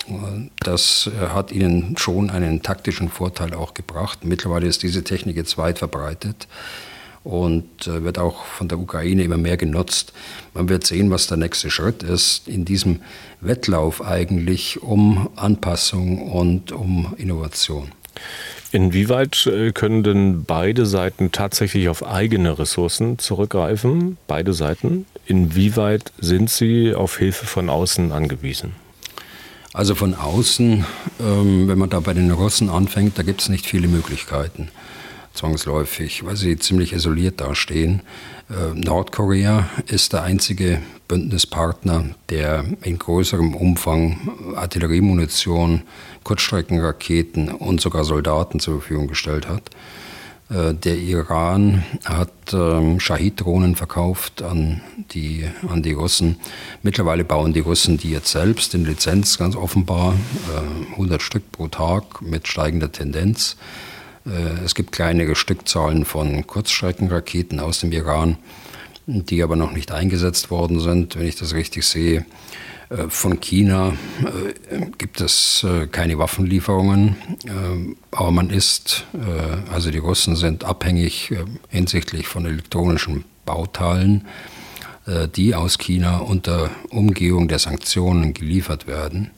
[SPEAKER 4] das hat ihnen schon einen taktischen Vorteil auch gebracht. Mittlerweile ist diese Technik jetzt weit verbreitet und wird auch von der Ukraine immer mehr genutzt. Man wird sehen, was der nächste Schritt ist in diesem Wettlauf eigentlich um Anpassung und um Innovation.
[SPEAKER 3] Inwieweit können denn beide Seiten tatsächlich auf eigene Ressourcen zurückgreifen? Beide Seiten. Inwieweit sind sie auf Hilfe von außen angewiesen?
[SPEAKER 4] Also von außen, ähm, wenn man da bei den Russen anfängt, da gibt es nicht viele Möglichkeiten, zwangsläufig, weil sie ziemlich isoliert dastehen. Äh, Nordkorea ist der einzige Bündnispartner, der in größerem Umfang Artilleriemunition, Kurzstreckenraketen und sogar Soldaten zur Verfügung gestellt hat. Der Iran hat ähm, Shahid-Drohnen verkauft an die, an die Russen. Mittlerweile bauen die Russen die jetzt selbst in Lizenz, ganz offenbar, äh, hundert Stück pro Tag mit steigender Tendenz. Äh, es gibt kleinere Stückzahlen von Kurzstreckenraketen aus dem Iran, die aber noch nicht eingesetzt worden sind, wenn ich das richtig sehe. Von China äh, gibt es äh, keine Waffenlieferungen, äh, aber man ist, äh, also die Russen sind abhängig äh, hinsichtlich von elektronischen Bauteilen, äh, die aus China unter Umgehung der Sanktionen geliefert werden.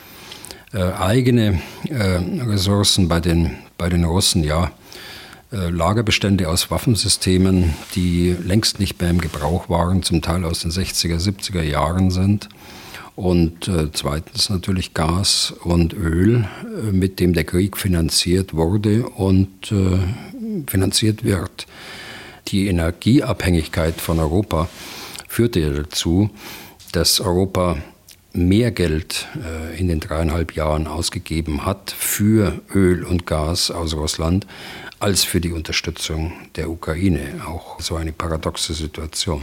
[SPEAKER 4] Äh, eigene äh, Ressourcen bei den, bei den Russen, ja, äh, Lagerbestände aus Waffensystemen, die längst nicht mehr im Gebrauch waren, zum Teil aus den sechziger, siebziger Jahren sind. Und äh, zweitens natürlich Gas und Öl, äh, mit dem der Krieg finanziert wurde und äh, finanziert wird. Die Energieabhängigkeit von Europa führte ja dazu, dass Europa mehr Geld äh, in den dreieinhalb Jahren ausgegeben hat für Öl und Gas aus Russland als für die Unterstützung der Ukraine. Auch so eine paradoxe Situation.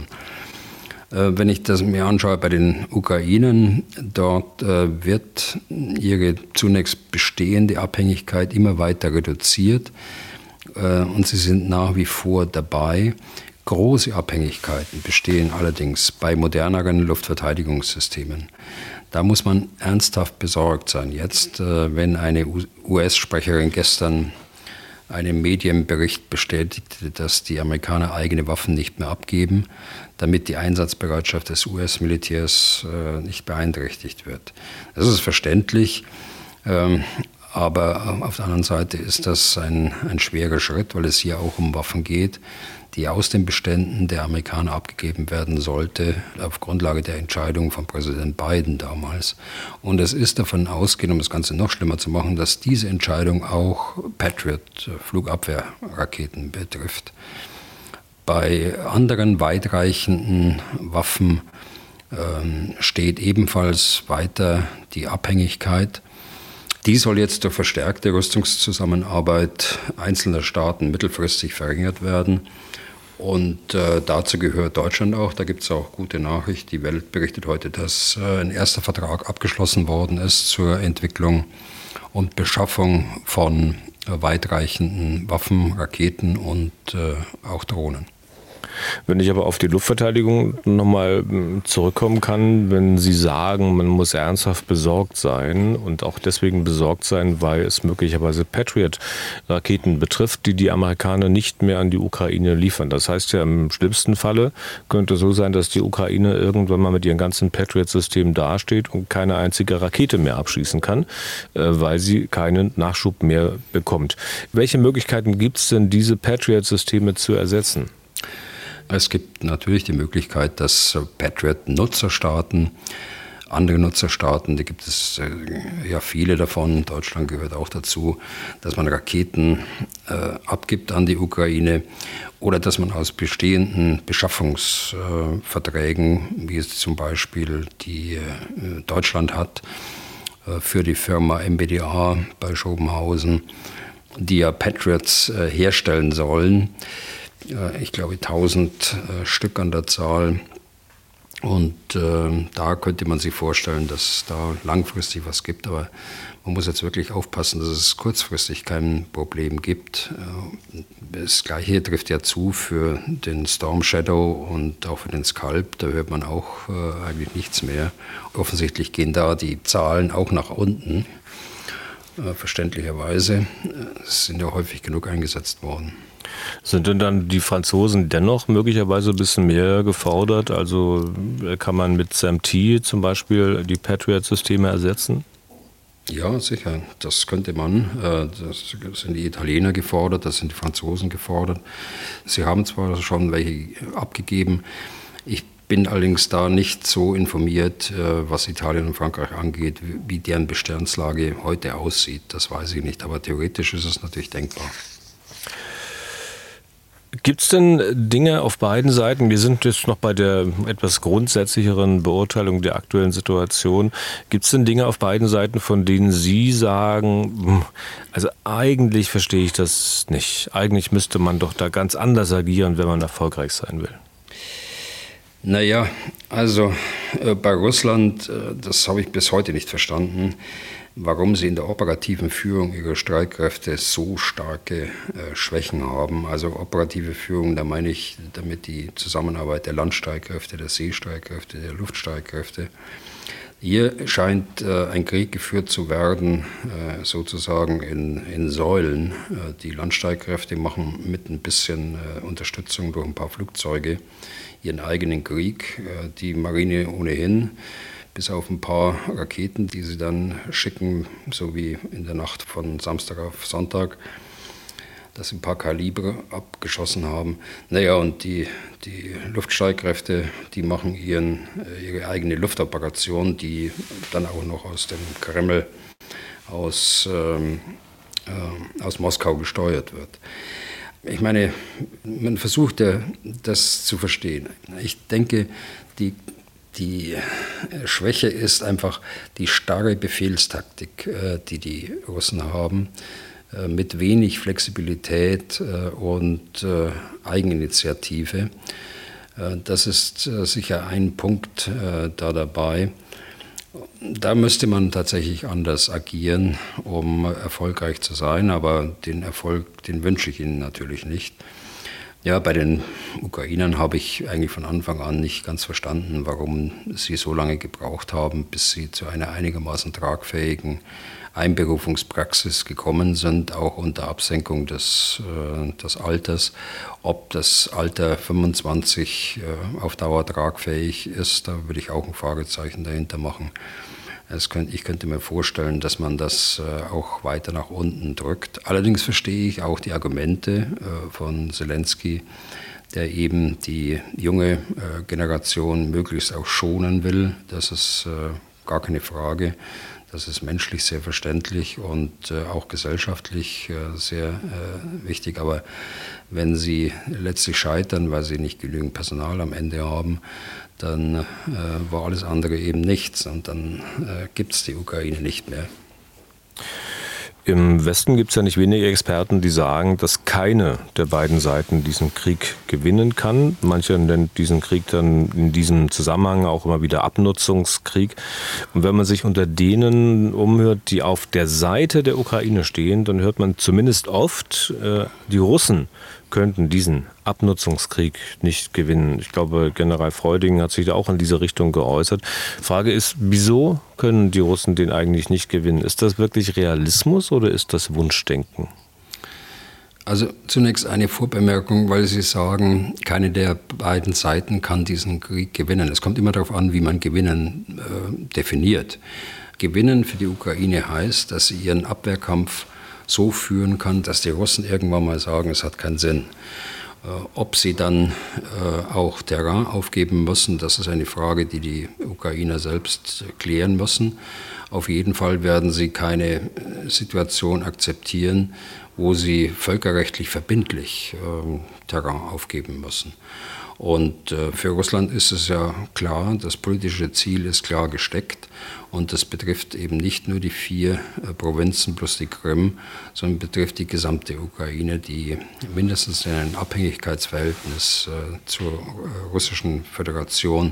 [SPEAKER 4] Wenn ich das mir anschaue bei den Ukrainern, dort äh, wird ihre zunächst bestehende Abhängigkeit immer weiter reduziert äh, und sie sind nach wie vor dabei. Große Abhängigkeiten bestehen allerdings bei moderneren Luftverteidigungssystemen. Da muss man ernsthaft besorgt sein. Jetzt, äh, wenn eine U S-Sprecherin gestern einem Medienbericht bestätigte, dass die Amerikaner eigene Waffen nicht mehr abgeben, damit die Einsatzbereitschaft des U S-Militärs äh, nicht beeinträchtigt wird. Das ist verständlich, ähm, aber auf der anderen Seite ist das ein, ein schwerer Schritt, weil es hier auch um Waffen geht, die aus den Beständen der Amerikaner abgegeben werden sollte, auf Grundlage der Entscheidung von Präsident Biden damals. Und es ist davon ausgehend, um das Ganze noch schlimmer zu machen, dass diese Entscheidung auch Patriot-Flugabwehrraketen betrifft. Bei anderen weitreichenden Waffen ähm, steht ebenfalls weiter die Abhängigkeit. Die soll jetzt durch verstärkte Rüstungszusammenarbeit einzelner Staaten mittelfristig verringert werden. Und äh, dazu gehört Deutschland auch. Da gibt es auch gute Nachricht. Die Welt berichtet heute, dass äh, ein erster Vertrag abgeschlossen worden ist zur Entwicklung und Beschaffung von äh, weitreichenden Waffen, Raketen und äh, auch Drohnen.
[SPEAKER 3] Wenn ich aber auf die Luftverteidigung nochmal zurückkommen kann, wenn Sie sagen, man muss ernsthaft besorgt sein und auch deswegen besorgt sein, weil es möglicherweise Patriot-Raketen betrifft, die die Amerikaner nicht mehr an die Ukraine liefern. Das heißt ja, im schlimmsten Falle könnte es so sein, dass die Ukraine irgendwann mal mit ihren ganzen Patriot-Systemen dasteht und keine einzige Rakete mehr abschießen kann, weil sie keinen Nachschub mehr bekommt. Welche Möglichkeiten gibt es denn, diese Patriot-Systeme zu ersetzen?
[SPEAKER 4] Es gibt natürlich die Möglichkeit, dass Patriot-Nutzerstaaten andere Nutzerstaaten, da gibt es äh, ja viele davon, Deutschland gehört auch dazu, dass man Raketen äh, abgibt an die Ukraine oder dass man aus bestehenden Beschaffungsverträgen, äh, wie es zum Beispiel die äh, Deutschland hat, äh, für die Firma M B D A bei Schobenhausen, die ja Patriots äh, herstellen sollen, äh, ich glaube tausend äh, Stück an der Zahl. Und äh, da könnte man sich vorstellen, dass es da langfristig was gibt. Aber man muss jetzt wirklich aufpassen, dass es kurzfristig kein Problem gibt. Äh, das Gleiche trifft ja zu für den Storm Shadow und auch für den Scalp. Da hört man auch äh, eigentlich nichts mehr. Offensichtlich gehen da die Zahlen auch nach unten, äh, verständlicherweise. Es sind ja häufig genug eingesetzt worden.
[SPEAKER 3] Sind denn dann die Franzosen dennoch möglicherweise ein bisschen mehr gefordert? Also kann man mit S A M T zum Beispiel die Patriot-Systeme ersetzen?
[SPEAKER 4] Ja, sicher. Das könnte man. Das sind die Italiener gefordert, das sind die Franzosen gefordert. Sie haben zwar schon welche abgegeben. Ich bin allerdings da nicht so informiert, was Italien und Frankreich angeht, wie deren Bestandslage heute aussieht. Das weiß ich nicht, aber theoretisch ist es natürlich denkbar.
[SPEAKER 3] Gibt es denn Dinge auf beiden Seiten, wir sind jetzt noch bei der etwas grundsätzlicheren Beurteilung der aktuellen Situation, gibt es denn Dinge auf beiden Seiten, von denen Sie sagen, also eigentlich verstehe ich das nicht, eigentlich müsste man doch da ganz anders agieren, wenn man erfolgreich sein will?
[SPEAKER 4] Naja, also äh, bei Russland, äh, das habe ich bis heute nicht verstanden, warum sie in der operativen Führung ihrer Streitkräfte so starke äh, Schwächen haben. Also operative Führung, da meine ich damit die Zusammenarbeit der Landstreitkräfte, der Seestreitkräfte, der Luftstreitkräfte. Hier scheint äh, ein Krieg geführt zu werden, äh, sozusagen in, in Säulen. Äh, die Landstreitkräfte machen mit ein bisschen äh, Unterstützung durch ein paar Flugzeuge ihren eigenen Krieg. Äh, die Marine ohnehin, bis auf ein paar Raketen, die sie dann schicken, so wie in der Nacht von Samstag auf Sonntag, dass sie ein paar Kaliber abgeschossen haben. Naja, und die, die Luftstreitkräfte, die machen ihren, ihre eigene Luftoperation, die dann auch noch aus dem Kreml, aus, ähm, äh, aus Moskau gesteuert wird. Ich meine, man versucht ja, das zu verstehen. Ich denke, die Die Schwäche ist einfach die starre Befehlstaktik, die die Russen haben, mit wenig Flexibilität und Eigeninitiative. Das ist sicher ein Punkt da dabei. Da müsste man tatsächlich anders agieren, um erfolgreich zu sein, aber den Erfolg, den wünsche ich ihnen natürlich nicht. Ja, bei den Ukrainern habe ich eigentlich von Anfang an nicht ganz verstanden, warum sie so lange gebraucht haben, bis sie zu einer einigermaßen tragfähigen Einberufungspraxis gekommen sind, auch unter Absenkung des, äh, des Alters. Ob das Alter fünfundzwanzig äh, auf Dauer tragfähig ist, da würde ich auch ein Fragezeichen dahinter machen. Es könnt, ich könnte mir vorstellen, dass man das äh, auch weiter nach unten drückt. Allerdings verstehe ich auch die Argumente äh, von Zelensky, der eben die junge äh, Generation möglichst auch schonen will. Das ist äh, gar keine Frage. Das ist menschlich sehr verständlich und äh, auch gesellschaftlich äh, sehr äh, wichtig. Aber wenn sie letztlich scheitern, weil sie nicht genügend Personal am Ende haben, dann äh, war alles andere eben nichts und dann äh, gibt es die Ukraine nicht mehr.
[SPEAKER 3] Im Westen gibt es ja nicht wenige Experten, die sagen, dass keine der beiden Seiten diesen Krieg gewinnen kann. Manche nennen diesen Krieg dann in diesem Zusammenhang auch immer wieder Abnutzungskrieg. Und wenn man sich unter denen umhört, die auf der Seite der Ukraine stehen, dann hört man zumindest oft, äh, die Russen könnten diesen Abnutzungskrieg nicht gewinnen. Ich glaube, General Freuding hat sich da auch in diese Richtung geäußert. Frage ist, wieso können die Russen den eigentlich nicht gewinnen? Ist das wirklich Realismus oder ist das Wunschdenken?
[SPEAKER 4] Also zunächst eine Vorbemerkung, weil Sie sagen, keine der beiden Seiten kann diesen Krieg gewinnen. Es kommt immer darauf an, wie man Gewinnen äh, definiert. Gewinnen für die Ukraine heißt, dass sie ihren Abwehrkampf so führen kann, dass die Russen irgendwann mal sagen, es hat keinen Sinn. Ob sie dann auch Terrain aufgeben müssen, das ist eine Frage, die die Ukrainer selbst klären müssen. Auf jeden Fall werden sie keine Situation akzeptieren, wo sie völkerrechtlich verbindlich Terrain aufgeben müssen. Und für Russland ist es ja klar, das politische Ziel ist klar gesteckt und das betrifft eben nicht nur die vier Provinzen plus die Krim, sondern betrifft die gesamte Ukraine, die mindestens in ein Abhängigkeitsverhältnis zur Russischen Föderation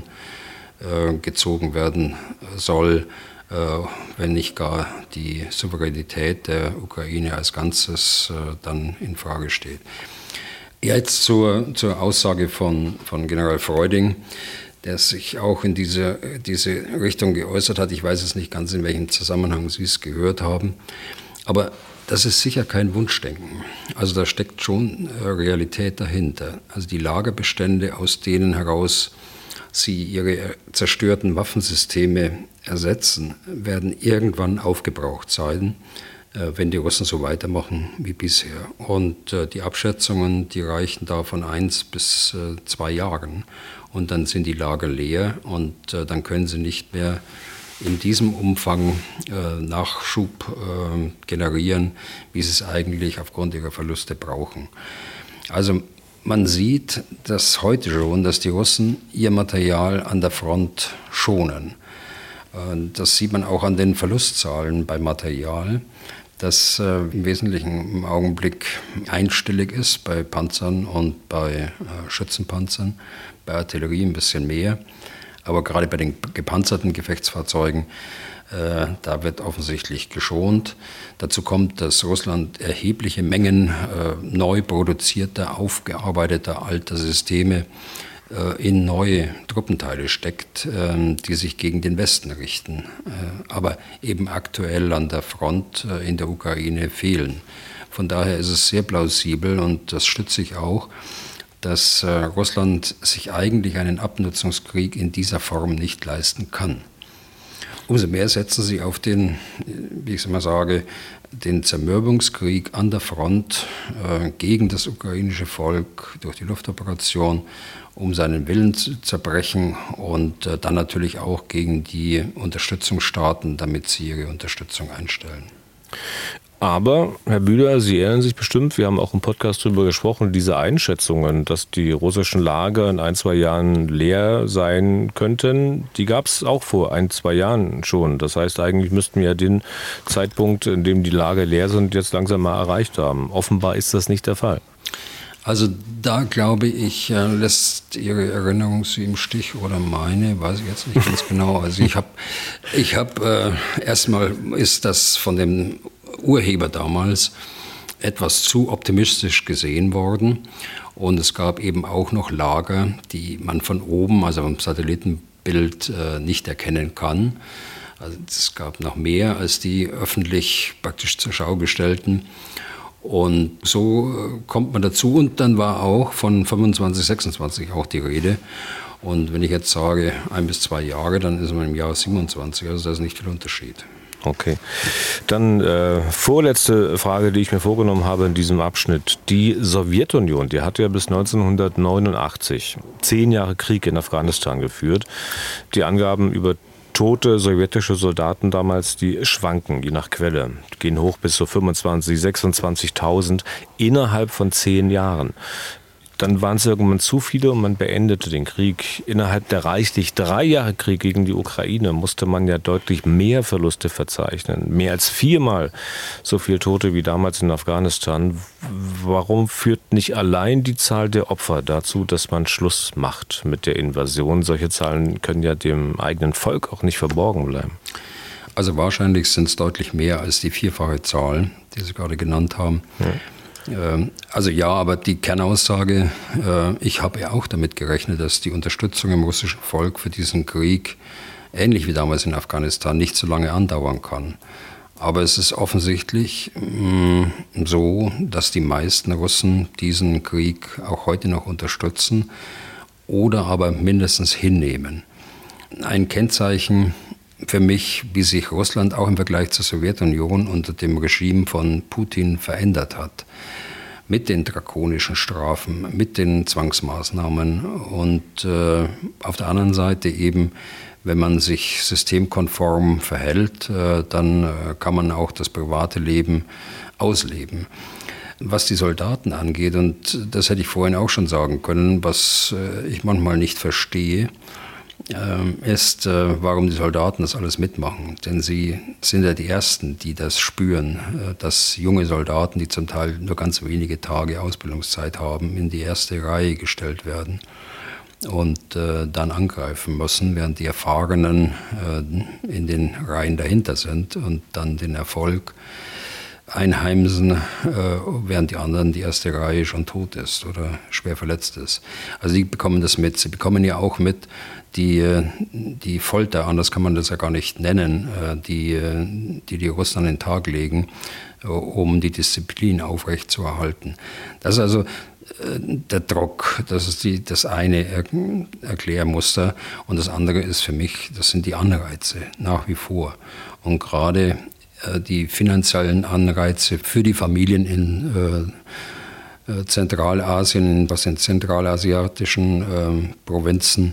[SPEAKER 4] gezogen werden soll, wenn nicht gar die Souveränität der Ukraine als Ganzes dann in Frage steht. Jetzt zur, zur Aussage von, von General Freuding, der sich auch in diese, diese Richtung geäußert hat. Ich weiß es nicht ganz, in welchem Zusammenhang Sie es gehört haben, aber das ist sicher kein Wunschdenken. Also da steckt schon Realität dahinter. Also die Lagerbestände, aus denen heraus Sie ihre zerstörten Waffensysteme ersetzen, werden irgendwann aufgebraucht sein, wenn die Russen so weitermachen wie bisher. Und äh, die Abschätzungen, die reichen da von eins bis äh, zwei Jahren. Und dann sind die Lager leer und äh, dann können sie nicht mehr in diesem Umfang äh, Nachschub äh, generieren, wie sie es eigentlich aufgrund ihrer Verluste brauchen. Also man sieht das heute schon, dass die Russen ihr Material an der Front schonen. Äh, das sieht man auch an den Verlustzahlen bei Material, das äh, im Wesentlichen im Augenblick einstellig ist bei Panzern und bei äh, Schützenpanzern, bei Artillerie ein bisschen mehr. Aber gerade bei den gepanzerten Gefechtsfahrzeugen, äh, da wird offensichtlich geschont. Dazu kommt, dass Russland erhebliche Mengen äh, neu produzierter, aufgearbeiteter alter Systeme in neue Truppenteile steckt, die sich gegen den Westen richten, aber eben aktuell an der Front in der Ukraine fehlen. Von daher ist es sehr plausibel und das stütze ich auch, dass Russland sich eigentlich einen Abnutzungskrieg in dieser Form nicht leisten kann. Umso mehr setzen sie auf den, wie ich es immer sage, den Zermürbungskrieg an der Front äh, gegen das ukrainische Volk durch die Luftoperation, um seinen Willen zu zerbrechen und äh, dann natürlich auch gegen die Unterstützungsstaaten, damit sie ihre Unterstützung einstellen.
[SPEAKER 3] Aber, Herr Bühler, Sie erinnern sich bestimmt, wir haben auch im Podcast darüber gesprochen, diese Einschätzungen, dass die russischen Lager in ein, zwei Jahren leer sein könnten, die gab es auch vor ein, zwei Jahren schon. Das heißt, eigentlich müssten wir ja den Zeitpunkt, in dem die Lager leer sind, jetzt langsam mal erreicht haben. Offenbar ist das nicht der Fall.
[SPEAKER 4] Also da glaube ich, lässt Ihre Erinnerung Sie im Stich oder meine, weiß ich jetzt nicht ganz genau. Also ich habe, ich hab, äh, erstmal ist das von dem Urheber damals etwas zu optimistisch gesehen worden. Und es gab eben auch noch Lager, die man von oben, also vom Satellitenbild, äh, nicht erkennen kann. Also es gab noch mehr als die öffentlich praktisch zur Schau gestellten. Und so äh, kommt man dazu. Und dann war auch von fünfundzwanzig, sechsundzwanzig auch die Rede. Und wenn ich jetzt sage ein bis zwei Jahre, dann ist man im Jahr siebenundzwanzig. Also da ist nicht viel Unterschied.
[SPEAKER 3] Okay. Dann äh, vorletzte Frage, die ich mir vorgenommen habe in diesem Abschnitt. Die Sowjetunion, die hat ja bis neunzehnhundertneunundachtzig zehn Jahre Krieg in Afghanistan geführt. Die Angaben über tote sowjetische Soldaten damals, die schwanken, je nach Quelle. Die gehen hoch bis zu fünfundzwanzigtausend, sechsundzwanzigtausend innerhalb von zehn Jahren. Dann waren es irgendwann zu viele und man beendete den Krieg. Innerhalb der reichlich drei Jahre Krieg gegen die Ukraine musste man ja deutlich mehr Verluste verzeichnen. Mehr als viermal so viel Tote wie damals in Afghanistan. Warum führt nicht allein die Zahl der Opfer dazu, dass man Schluss macht mit der Invasion? Solche Zahlen können ja dem eigenen Volk auch nicht verborgen bleiben.
[SPEAKER 4] Also wahrscheinlich sind es deutlich mehr als die vierfache Zahl, die Sie gerade genannt haben. Ja. Also ja, aber die Kernaussage, ich habe ja auch damit gerechnet, dass die Unterstützung im russischen Volk für diesen Krieg, ähnlich wie damals in Afghanistan, nicht so lange andauern kann. Aber es ist offensichtlich so, dass die meisten Russen diesen Krieg auch heute noch unterstützen oder aber mindestens hinnehmen. Ein Kennzeichen für mich, wie sich Russland auch im Vergleich zur Sowjetunion unter dem Regime von Putin verändert hat. mit den drakonischen Strafen, mit den Zwangsmaßnahmen und äh, auf der anderen Seite eben, wenn man sich systemkonform verhält, äh, dann äh, kann man auch das private Leben ausleben. Was die Soldaten angeht, und das hätte ich vorhin auch schon sagen können, was äh, ich manchmal nicht verstehe, äh, ist, äh, warum die Soldaten das alles mitmachen. Denn sie sind ja die Ersten, die das spüren, äh, dass junge Soldaten, die zum Teil nur ganz wenige Tage Ausbildungszeit haben, in die erste Reihe gestellt werden und äh, dann angreifen müssen, während die Erfahrenen äh, in den Reihen dahinter sind und dann den Erfolg einheimsen, äh, während die anderen, die erste Reihe schon tot ist oder schwer verletzt ist. Also die bekommen das mit. Sie bekommen ja auch mit die, die Folter, anders kann man das ja gar nicht nennen, äh, die, die die Russen an den Tag legen, äh, um die Disziplin aufrechtzuerhalten. Das ist also der Druck, das ist die, das eine er, Erklärmuster. Und das andere ist für mich, das sind die Anreize nach wie vor. Und gerade äh, die finanziellen Anreize für die Familien in äh, Zentralasien, was in zentralasiatischen äh, Provinzen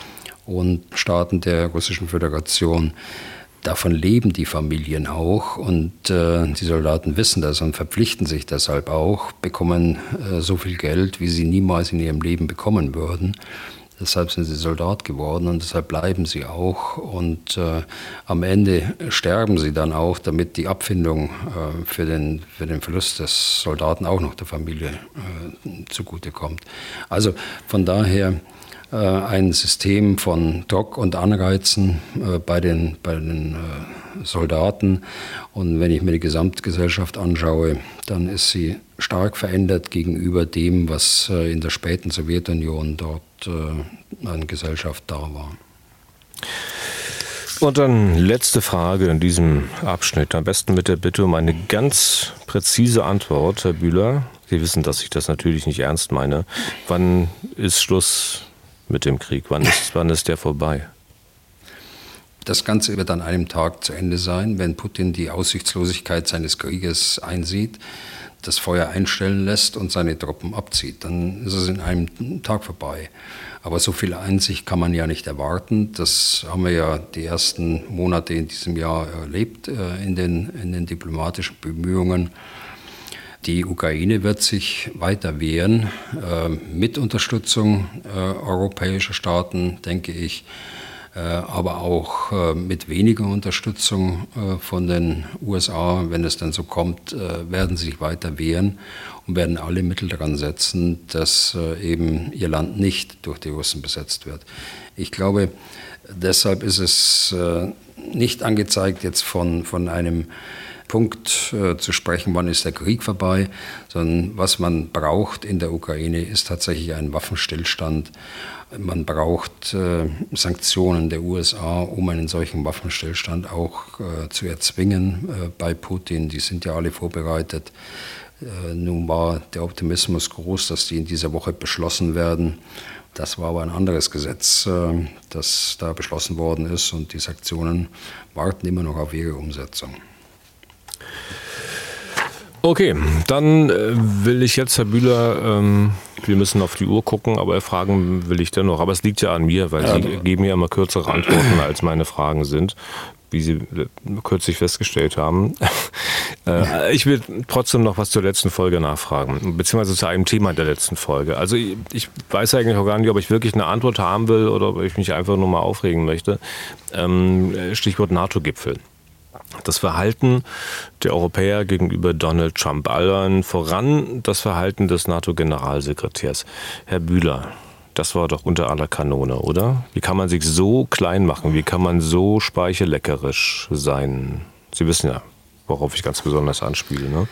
[SPEAKER 4] und Staaten der Russischen Föderation. Davon leben die Familien auch und äh, die Soldaten wissen das und verpflichten sich deshalb auch, bekommen äh, so viel Geld, wie sie niemals in ihrem Leben bekommen würden. Deshalb sind sie Soldat geworden und deshalb bleiben sie auch. Und äh, am Ende sterben sie dann auch, damit die Abfindung äh, für, den, für den Verlust des Soldaten auch noch der Familie äh, zugutekommt. Also von daher ein System von Druck und Anreizen äh, bei den, bei den äh, Soldaten. Und wenn ich mir die Gesamtgesellschaft anschaue, dann ist sie stark verändert gegenüber dem, was äh, in der späten Sowjetunion dort äh, an Gesellschaft da war.
[SPEAKER 3] Und dann letzte Frage in diesem Abschnitt, am besten mit der Bitte um eine ganz präzise Antwort, Herr Bühler. Sie wissen, dass ich das natürlich nicht ernst meine. Wann ist Schluss mit dem Krieg? Wann ist, wann ist der vorbei?
[SPEAKER 4] Das Ganze wird an einem Tag zu Ende sein, wenn Putin die Aussichtslosigkeit seines Krieges einsieht, das Feuer einstellen lässt und seine Truppen abzieht. Dann ist es in einem Tag vorbei. Aber so viel Einsicht kann man ja nicht erwarten. Das haben wir ja die ersten Monate in diesem Jahr erlebt, in den, in den diplomatischen Bemühungen. Die Ukraine wird sich weiter wehren, äh, mit Unterstützung äh, europäischer Staaten, denke ich, äh, aber auch äh, mit weniger Unterstützung äh, von den U S A, wenn es dann so kommt, äh, werden sie sich weiter wehren und werden alle Mittel daran setzen, dass äh, eben ihr Land nicht durch die Russen besetzt wird. Ich glaube, deshalb ist es äh, nicht angezeigt, jetzt von, von einem Punkt äh, zu sprechen, wann ist der Krieg vorbei, sondern was man braucht in der Ukraine ist tatsächlich ein Waffenstillstand. Man braucht äh, Sanktionen der U S A, um einen solchen Waffenstillstand auch äh, zu erzwingen äh, bei Putin. Die sind ja alle vorbereitet. Äh, nun war der Optimismus groß, dass die in dieser Woche beschlossen werden. Das war aber ein anderes Gesetz, äh, das da beschlossen worden ist und die Sanktionen warten immer noch auf ihre Umsetzung.
[SPEAKER 3] Okay, dann äh, will ich jetzt, Herr Bühler, ähm, wir müssen auf die Uhr gucken, aber fragen will ich dennoch. Aber es liegt ja an mir, weil ja, Sie geben ja immer kürzere Antworten, als meine Fragen sind, wie Sie kürzlich festgestellt haben. äh, ich will trotzdem noch was zur letzten Folge nachfragen, beziehungsweise zu einem Thema der letzten Folge. Also ich, ich weiß eigentlich auch gar nicht, ob ich wirklich eine Antwort haben will oder ob ich mich einfach nur mal aufregen möchte. Ähm, Stichwort NATO-Gipfel. Das Verhalten der Europäer gegenüber Donald Trump, allen voran das Verhalten des NATO-Generalsekretärs. Herr Bühler, das war doch unter aller Kanone, oder? Wie kann man sich so klein machen? Wie kann man so speicheleckerisch sein? Sie wissen ja, worauf ich ganz besonders anspiele, ne?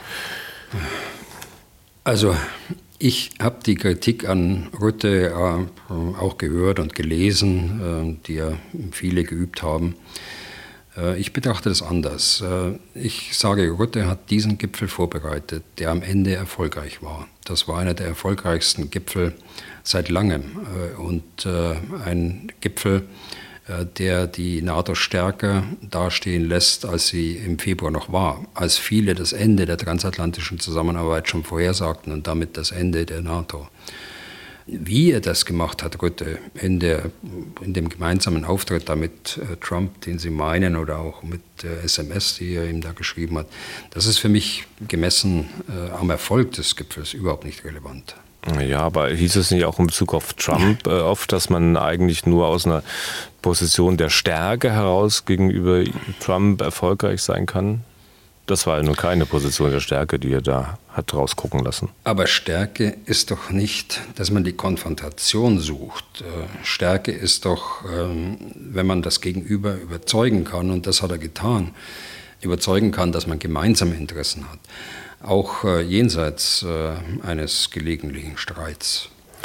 [SPEAKER 4] Also ich habe die Kritik an Rutte äh, auch gehört und gelesen, äh, die ja viele geübt haben. Ich betrachte das anders. Ich sage, Rutte hat diesen Gipfel vorbereitet, der am Ende erfolgreich war. Das war einer der erfolgreichsten Gipfel seit langem und ein Gipfel, der die NATO stärker dastehen lässt, als sie im Februar noch war, als viele das Ende der transatlantischen Zusammenarbeit schon vorhersagten und damit das Ende der NATO. Wie er das gemacht hat, Rutte, in, der, in dem gemeinsamen Auftritt da mit äh, Trump, den Sie meinen, oder auch mit der S M S, die er ihm da geschrieben hat, das ist für mich gemessen äh, am Erfolg des Gipfels überhaupt nicht relevant.
[SPEAKER 3] Ja, aber hieß es nicht auch in Bezug auf Trump äh, oft, dass man eigentlich nur aus einer Position der Stärke heraus gegenüber Trump erfolgreich sein kann? Das war ja nur keine Position der Stärke, die er da hat rausgucken lassen.
[SPEAKER 4] Aber Stärke ist doch nicht, dass man die Konfrontation sucht. Stärke ist doch, wenn man das Gegenüber überzeugen kann, und das hat er getan, überzeugen kann, dass man gemeinsame Interessen hat. Auch jenseits eines gelegentlichen Streits.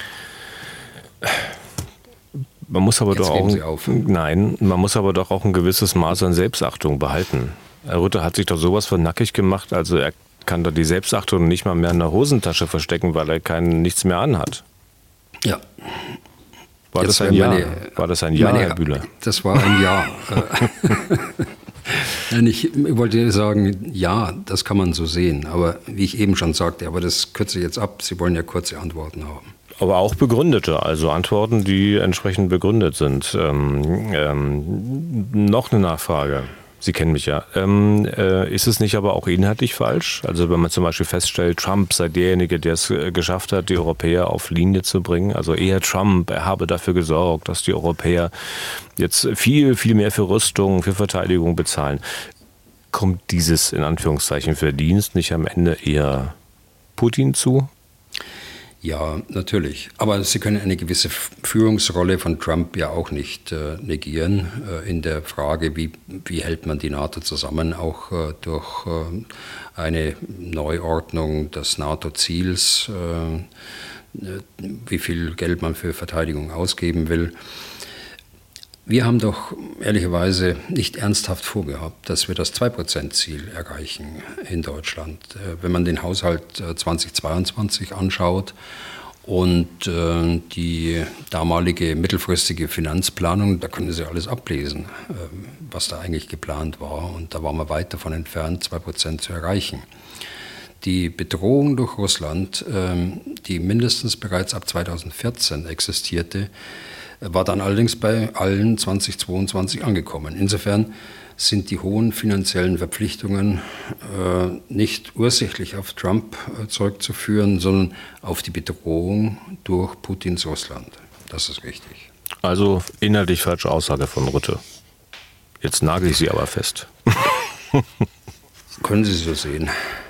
[SPEAKER 3] Man muss aber
[SPEAKER 4] Jetzt
[SPEAKER 3] doch auch,
[SPEAKER 4] Sie auf.
[SPEAKER 3] Nein, man muss aber doch auch ein gewisses Maß an Selbstachtung behalten. Herr Rutte hat sich doch sowas von nackig gemacht, also er kann doch die Selbstachtung nicht mal mehr in der Hosentasche verstecken, weil er kein nichts mehr anhat.
[SPEAKER 4] Ja.
[SPEAKER 3] War das ein Ja? War das ein Ja, Herr Bühler?
[SPEAKER 4] Das war ein Ja. Ich wollte sagen, ja, das kann man so sehen. Aber wie ich eben schon sagte, aber das kürze ich jetzt ab. Sie wollen ja kurze Antworten haben.
[SPEAKER 3] Aber auch begründete, also Antworten, die entsprechend begründet sind. Ähm, ähm, noch eine Nachfrage. Sie kennen mich ja. Ähm, äh, ist es nicht aber auch inhaltlich falsch? Also wenn man zum Beispiel feststellt, Trump sei derjenige, der es äh, geschafft hat, die Europäer auf Linie zu bringen. Also eher Trump, er habe dafür gesorgt, dass die Europäer jetzt viel, viel mehr für Rüstung, für Verteidigung bezahlen. Kommt dieses in Anführungszeichen Verdienst nicht am Ende eher Putin zu?
[SPEAKER 4] Ja, natürlich. Aber Sie können eine gewisse Führungsrolle von Trump ja auch nicht äh, negieren äh, in der Frage, wie, wie hält man die NATO zusammen, auch äh, durch äh, eine Neuordnung des NATO-Ziels, äh, wie viel Geld man für Verteidigung ausgeben will. Wir haben doch ehrlicherweise nicht ernsthaft vorgehabt, dass wir das zwei Prozent Ziel erreichen in Deutschland. Wenn man den Haushalt zweitausendzweiundzwanzig anschaut und die damalige mittelfristige Finanzplanung, da können Sie alles ablesen, was da eigentlich geplant war. Und da waren wir weit davon entfernt, zwei Prozent zu erreichen. Die Bedrohung durch Russland, die mindestens bereits ab zweitausendvierzehn existierte, war dann allerdings bei allen zweitausendzweiundzwanzig angekommen. Insofern sind die hohen finanziellen Verpflichtungen äh, nicht ursächlich auf Trump äh, zurückzuführen, sondern auf die Bedrohung durch Putins Russland. Das ist richtig.
[SPEAKER 3] Also inhaltlich falsche Aussage von Rutte. Jetzt nagel ich Sie aber fest.
[SPEAKER 4] Können Sie so sehen.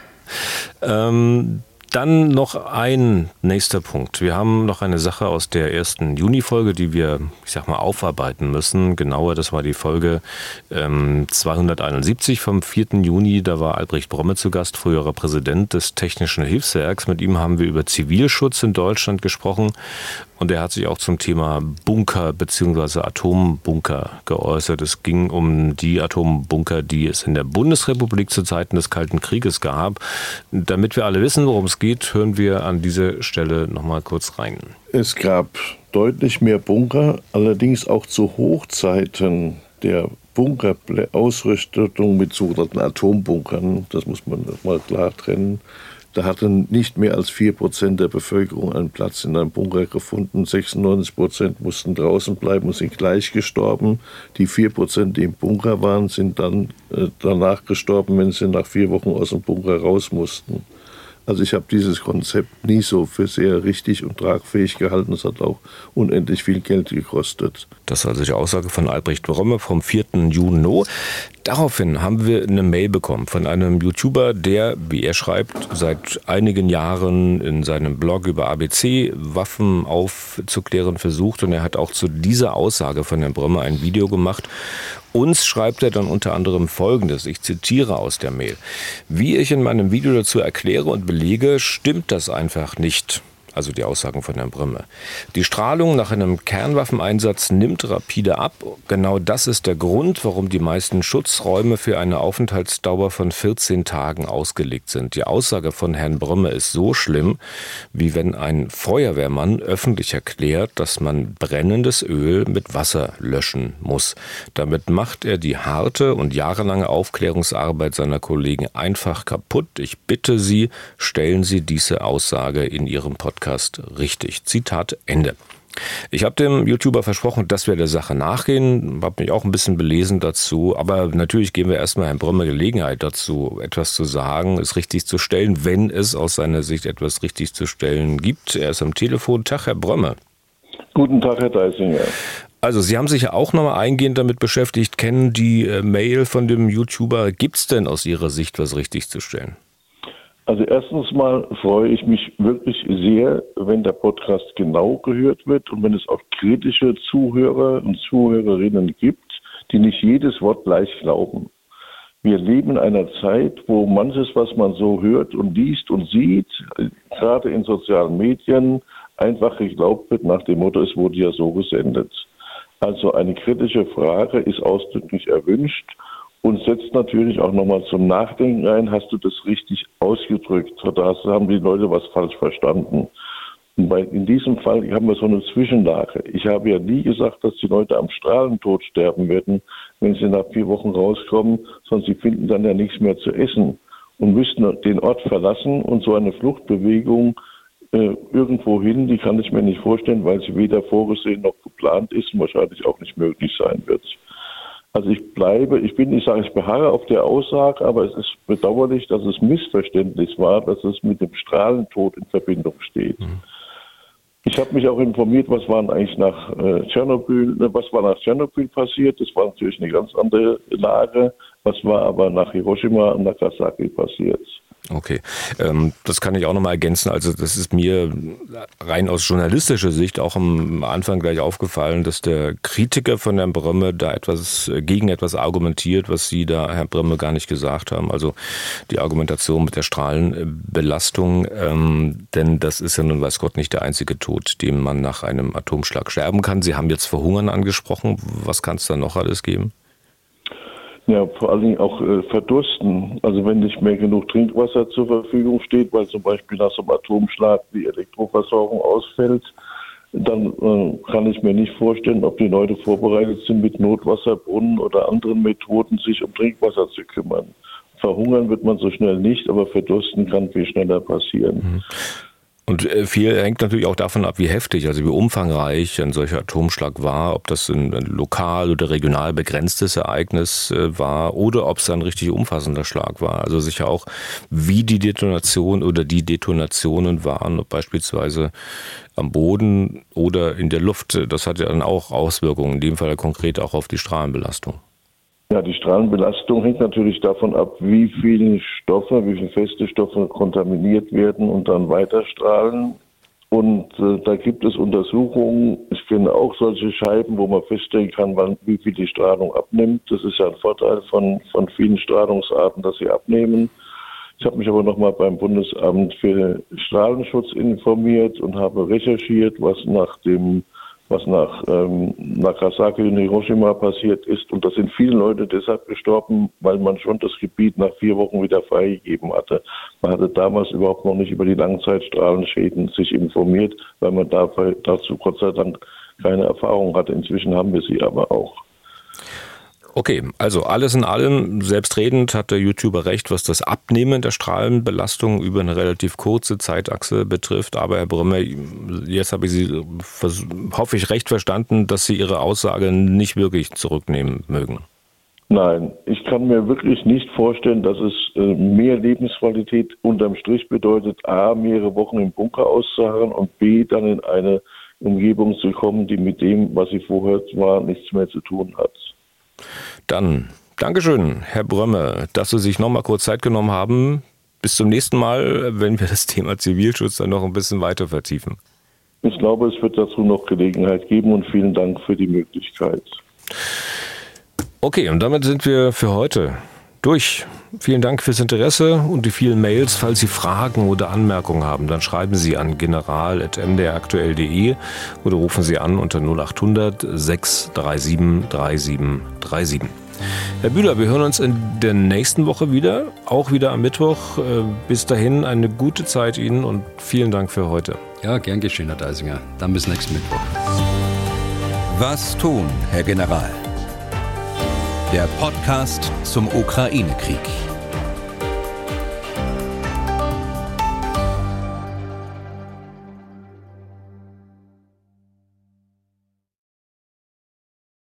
[SPEAKER 3] Ähm, Dann noch ein nächster Punkt. Wir haben noch eine Sache aus der ersten Juni-Folge, die wir, ich sag mal, aufarbeiten müssen. Genauer, das war die Folge ähm, zweihunderteinundsiebzig vom vierten Juni. Da war Albrecht Bromme zu Gast, früherer Präsident des Technischen Hilfswerks. Mit ihm haben wir über Zivilschutz in Deutschland gesprochen. Und er hat sich auch zum Thema Bunker bzw. Atombunker geäußert. Es ging um die Atombunker, die es in der Bundesrepublik zu Zeiten des Kalten Krieges gab. Damit wir alle wissen, worum es geht, hören wir an dieser Stelle noch mal kurz rein.
[SPEAKER 1] Es gab deutlich mehr Bunker, allerdings auch zu Hochzeiten der Bunkerausrüstung mit sogenannten Atombunkern. Das muss man mal klar trennen. Da hatten nicht mehr als vier Prozent der Bevölkerung einen Platz in einem Bunker gefunden. sechsundneunzig Prozent mussten draußen bleiben und sind gleich gestorben. Die vier Prozent, die im Bunker waren, sind dann äh, danach gestorben, wenn sie nach vier Wochen aus dem Bunker raus mussten. Also ich habe dieses Konzept nie so für sehr richtig und tragfähig gehalten. Es hat auch unendlich viel Geld gekostet.
[SPEAKER 3] Das ist also die Aussage von Albrecht Bromme vom vierten Juni. Daraufhin haben wir eine Mail bekommen von einem YouTuber, der, wie er schreibt, seit einigen Jahren in seinem Blog über A B C Waffen aufzuklären versucht. Und er hat auch zu dieser Aussage von Herrn Bromme ein Video gemacht. Uns schreibt er dann unter anderem Folgendes, ich zitiere aus der Mail. Wie ich in meinem Video dazu erkläre und belege, stimmt das einfach nicht. also die Aussagen von Herrn Brömme. Die Strahlung nach einem Kernwaffeneinsatz nimmt rapide ab. Genau das ist der Grund, warum die meisten Schutzräume für eine Aufenthaltsdauer von vierzehn Tagen ausgelegt sind. Die Aussage von Herrn Brömme ist so schlimm, wie wenn ein Feuerwehrmann öffentlich erklärt, dass man brennendes Öl mit Wasser löschen muss. Damit macht er die harte und jahrelange Aufklärungsarbeit seiner Kollegen einfach kaputt. Ich bitte Sie, stellen Sie diese Aussage in Ihrem Podcast richtig. Zitat Ende. Ich habe dem YouTuber versprochen, dass wir der Sache nachgehen, habe mich auch ein bisschen belesen dazu, aber natürlich geben wir erstmal Herrn Brömme Gelegenheit dazu, etwas zu sagen, es richtig zu stellen, wenn es aus seiner Sicht etwas richtig zu stellen gibt. Er ist am Telefon. Tag, Herr Brömme.
[SPEAKER 1] Guten Tag, Herr Deisinger.
[SPEAKER 3] Also Sie haben sich ja auch nochmal eingehend damit beschäftigt, kennen die äh, Mail von dem YouTuber. Gibt es denn aus Ihrer Sicht was richtig zu stellen?
[SPEAKER 1] Also erstens mal freue ich mich wirklich sehr, wenn der Podcast genau gehört wird und wenn es auch kritische Zuhörer und Zuhörerinnen gibt, die nicht jedes Wort gleich glauben. Wir leben in einer Zeit, wo manches, was man so hört und liest und sieht, gerade in sozialen Medien, einfach geglaubt wird nach dem Motto, es wurde ja so gesendet. Also eine kritische Frage ist ausdrücklich erwünscht und setzt natürlich auch nochmal zum Nachdenken ein, hast du das richtig ausgedrückt oder haben die Leute was falsch verstanden? Und bei, in diesem Fall haben wir so eine Zwischenlage. Ich habe ja nie gesagt, dass die Leute am Strahlentod sterben werden, wenn sie nach vier Wochen rauskommen, sondern sie finden dann ja nichts mehr zu essen und müssten den Ort verlassen und so eine Fluchtbewegung äh, irgendwo hin, die kann ich mir nicht vorstellen, weil sie weder vorgesehen noch geplant ist und wahrscheinlich auch nicht möglich sein wird. Also ich bleibe, ich bin nicht sagen, ich beharre auf der Aussage, aber es ist bedauerlich, dass es missverständlich war, dass es mit dem Strahlentod in Verbindung steht. Mhm. Ich habe mich auch informiert, was war eigentlich nach äh, Tschernobyl, was war nach Tschernobyl passiert. Das war natürlich eine ganz andere Lage. Was war aber nach Hiroshima und Nagasaki passiert?
[SPEAKER 3] Okay, ähm, das kann ich auch nochmal ergänzen. Also das ist mir rein aus journalistischer Sicht auch am Anfang gleich aufgefallen, dass der Kritiker von Herrn Brömme da etwas gegen etwas argumentiert, was Sie da, Herr Brömme, gar nicht gesagt haben. Also die Argumentation mit der Strahlenbelastung, ähm, denn das ist ja nun weiß Gott nicht der einzige Tod, dem man nach einem Atomschlag sterben kann. Sie haben jetzt Verhungern angesprochen. Was kann es da noch alles geben?
[SPEAKER 1] Ja, vor allen Dingen auch äh, verdursten. Also wenn nicht mehr genug Trinkwasser zur Verfügung steht, weil zum Beispiel nach so einem Atomschlag die Elektroversorgung ausfällt, dann äh, kann ich mir nicht vorstellen, ob die Leute vorbereitet sind, mit Notwasserbrunnen oder anderen Methoden sich um Trinkwasser zu kümmern. Verhungern wird man so schnell nicht, aber verdursten kann viel schneller passieren. Mhm.
[SPEAKER 3] Und viel hängt natürlich auch davon ab, wie heftig, also wie umfangreich ein solcher Atomschlag war, ob das ein lokal oder regional begrenztes Ereignis war oder ob es ein richtig umfassender Schlag war. Also sicher auch, wie die Detonation oder die Detonationen waren, ob beispielsweise am Boden oder in der Luft. Das hat ja dann auch Auswirkungen, in dem Fall konkret auch auf die Strahlenbelastung.
[SPEAKER 1] Ja, die Strahlenbelastung hängt natürlich davon ab, wie viele Stoffe, wie viele feste Stoffe kontaminiert werden und dann weiterstrahlen. Und äh, da gibt es Untersuchungen. Ich kenne auch solche Scheiben, wo man feststellen kann, wann, wie viel die Strahlung abnimmt. Das ist ja ein Vorteil von, von vielen Strahlungsarten, dass sie abnehmen. Ich habe mich aber nochmal beim Bundesamt für Strahlenschutz informiert und habe recherchiert, was nach dem was nach ähm, Nagasaki und Hiroshima passiert ist. Und da sind viele Leute deshalb gestorben, weil man schon das Gebiet nach vier Wochen wieder freigegeben hatte. Man hatte damals überhaupt noch nicht über die Langzeitstrahlenschäden sich informiert, weil man dafür, dazu Gott sei Dank keine Erfahrung hatte. Inzwischen haben wir sie aber auch.
[SPEAKER 3] Okay, also alles in allem, selbstredend hat der YouTuber recht, was das Abnehmen der Strahlenbelastung über eine relativ kurze Zeitachse betrifft. Aber Herr Brömme, jetzt habe ich Sie, hoffe ich, recht verstanden, dass Sie Ihre Aussage nicht wirklich zurücknehmen mögen.
[SPEAKER 1] Nein, ich kann mir wirklich nicht vorstellen, dass es mehr Lebensqualität unterm Strich bedeutet, A, mehrere Wochen im Bunker auszuharren und B, dann in eine Umgebung zu kommen, die mit dem, was sie vorher war, nichts mehr zu tun hat.
[SPEAKER 3] Dann Dankeschön, Herr Brömme, dass Sie sich noch mal kurz Zeit genommen haben. Bis zum nächsten Mal, wenn wir das Thema Zivilschutz dann noch ein bisschen weiter vertiefen.
[SPEAKER 1] Ich glaube, es wird dazu noch Gelegenheit geben und vielen Dank für die Möglichkeit.
[SPEAKER 3] Okay, und damit sind wir für heute durch. Vielen Dank fürs Interesse und die vielen Mails. Falls Sie Fragen oder Anmerkungen haben, dann schreiben Sie an general at m d r aktuell punkt d e oder rufen Sie an unter null acht hundert sechs drei sieben drei sieben drei sieben. Herr Bühler, wir hören uns in der nächsten Woche wieder, auch wieder am Mittwoch. Bis dahin eine gute Zeit Ihnen und vielen Dank für heute.
[SPEAKER 4] Ja, gern geschehen, Herr Deisinger. Dann bis nächsten Mittwoch.
[SPEAKER 2] Was tun, Herr General? Der Podcast zum Ukraine-Krieg.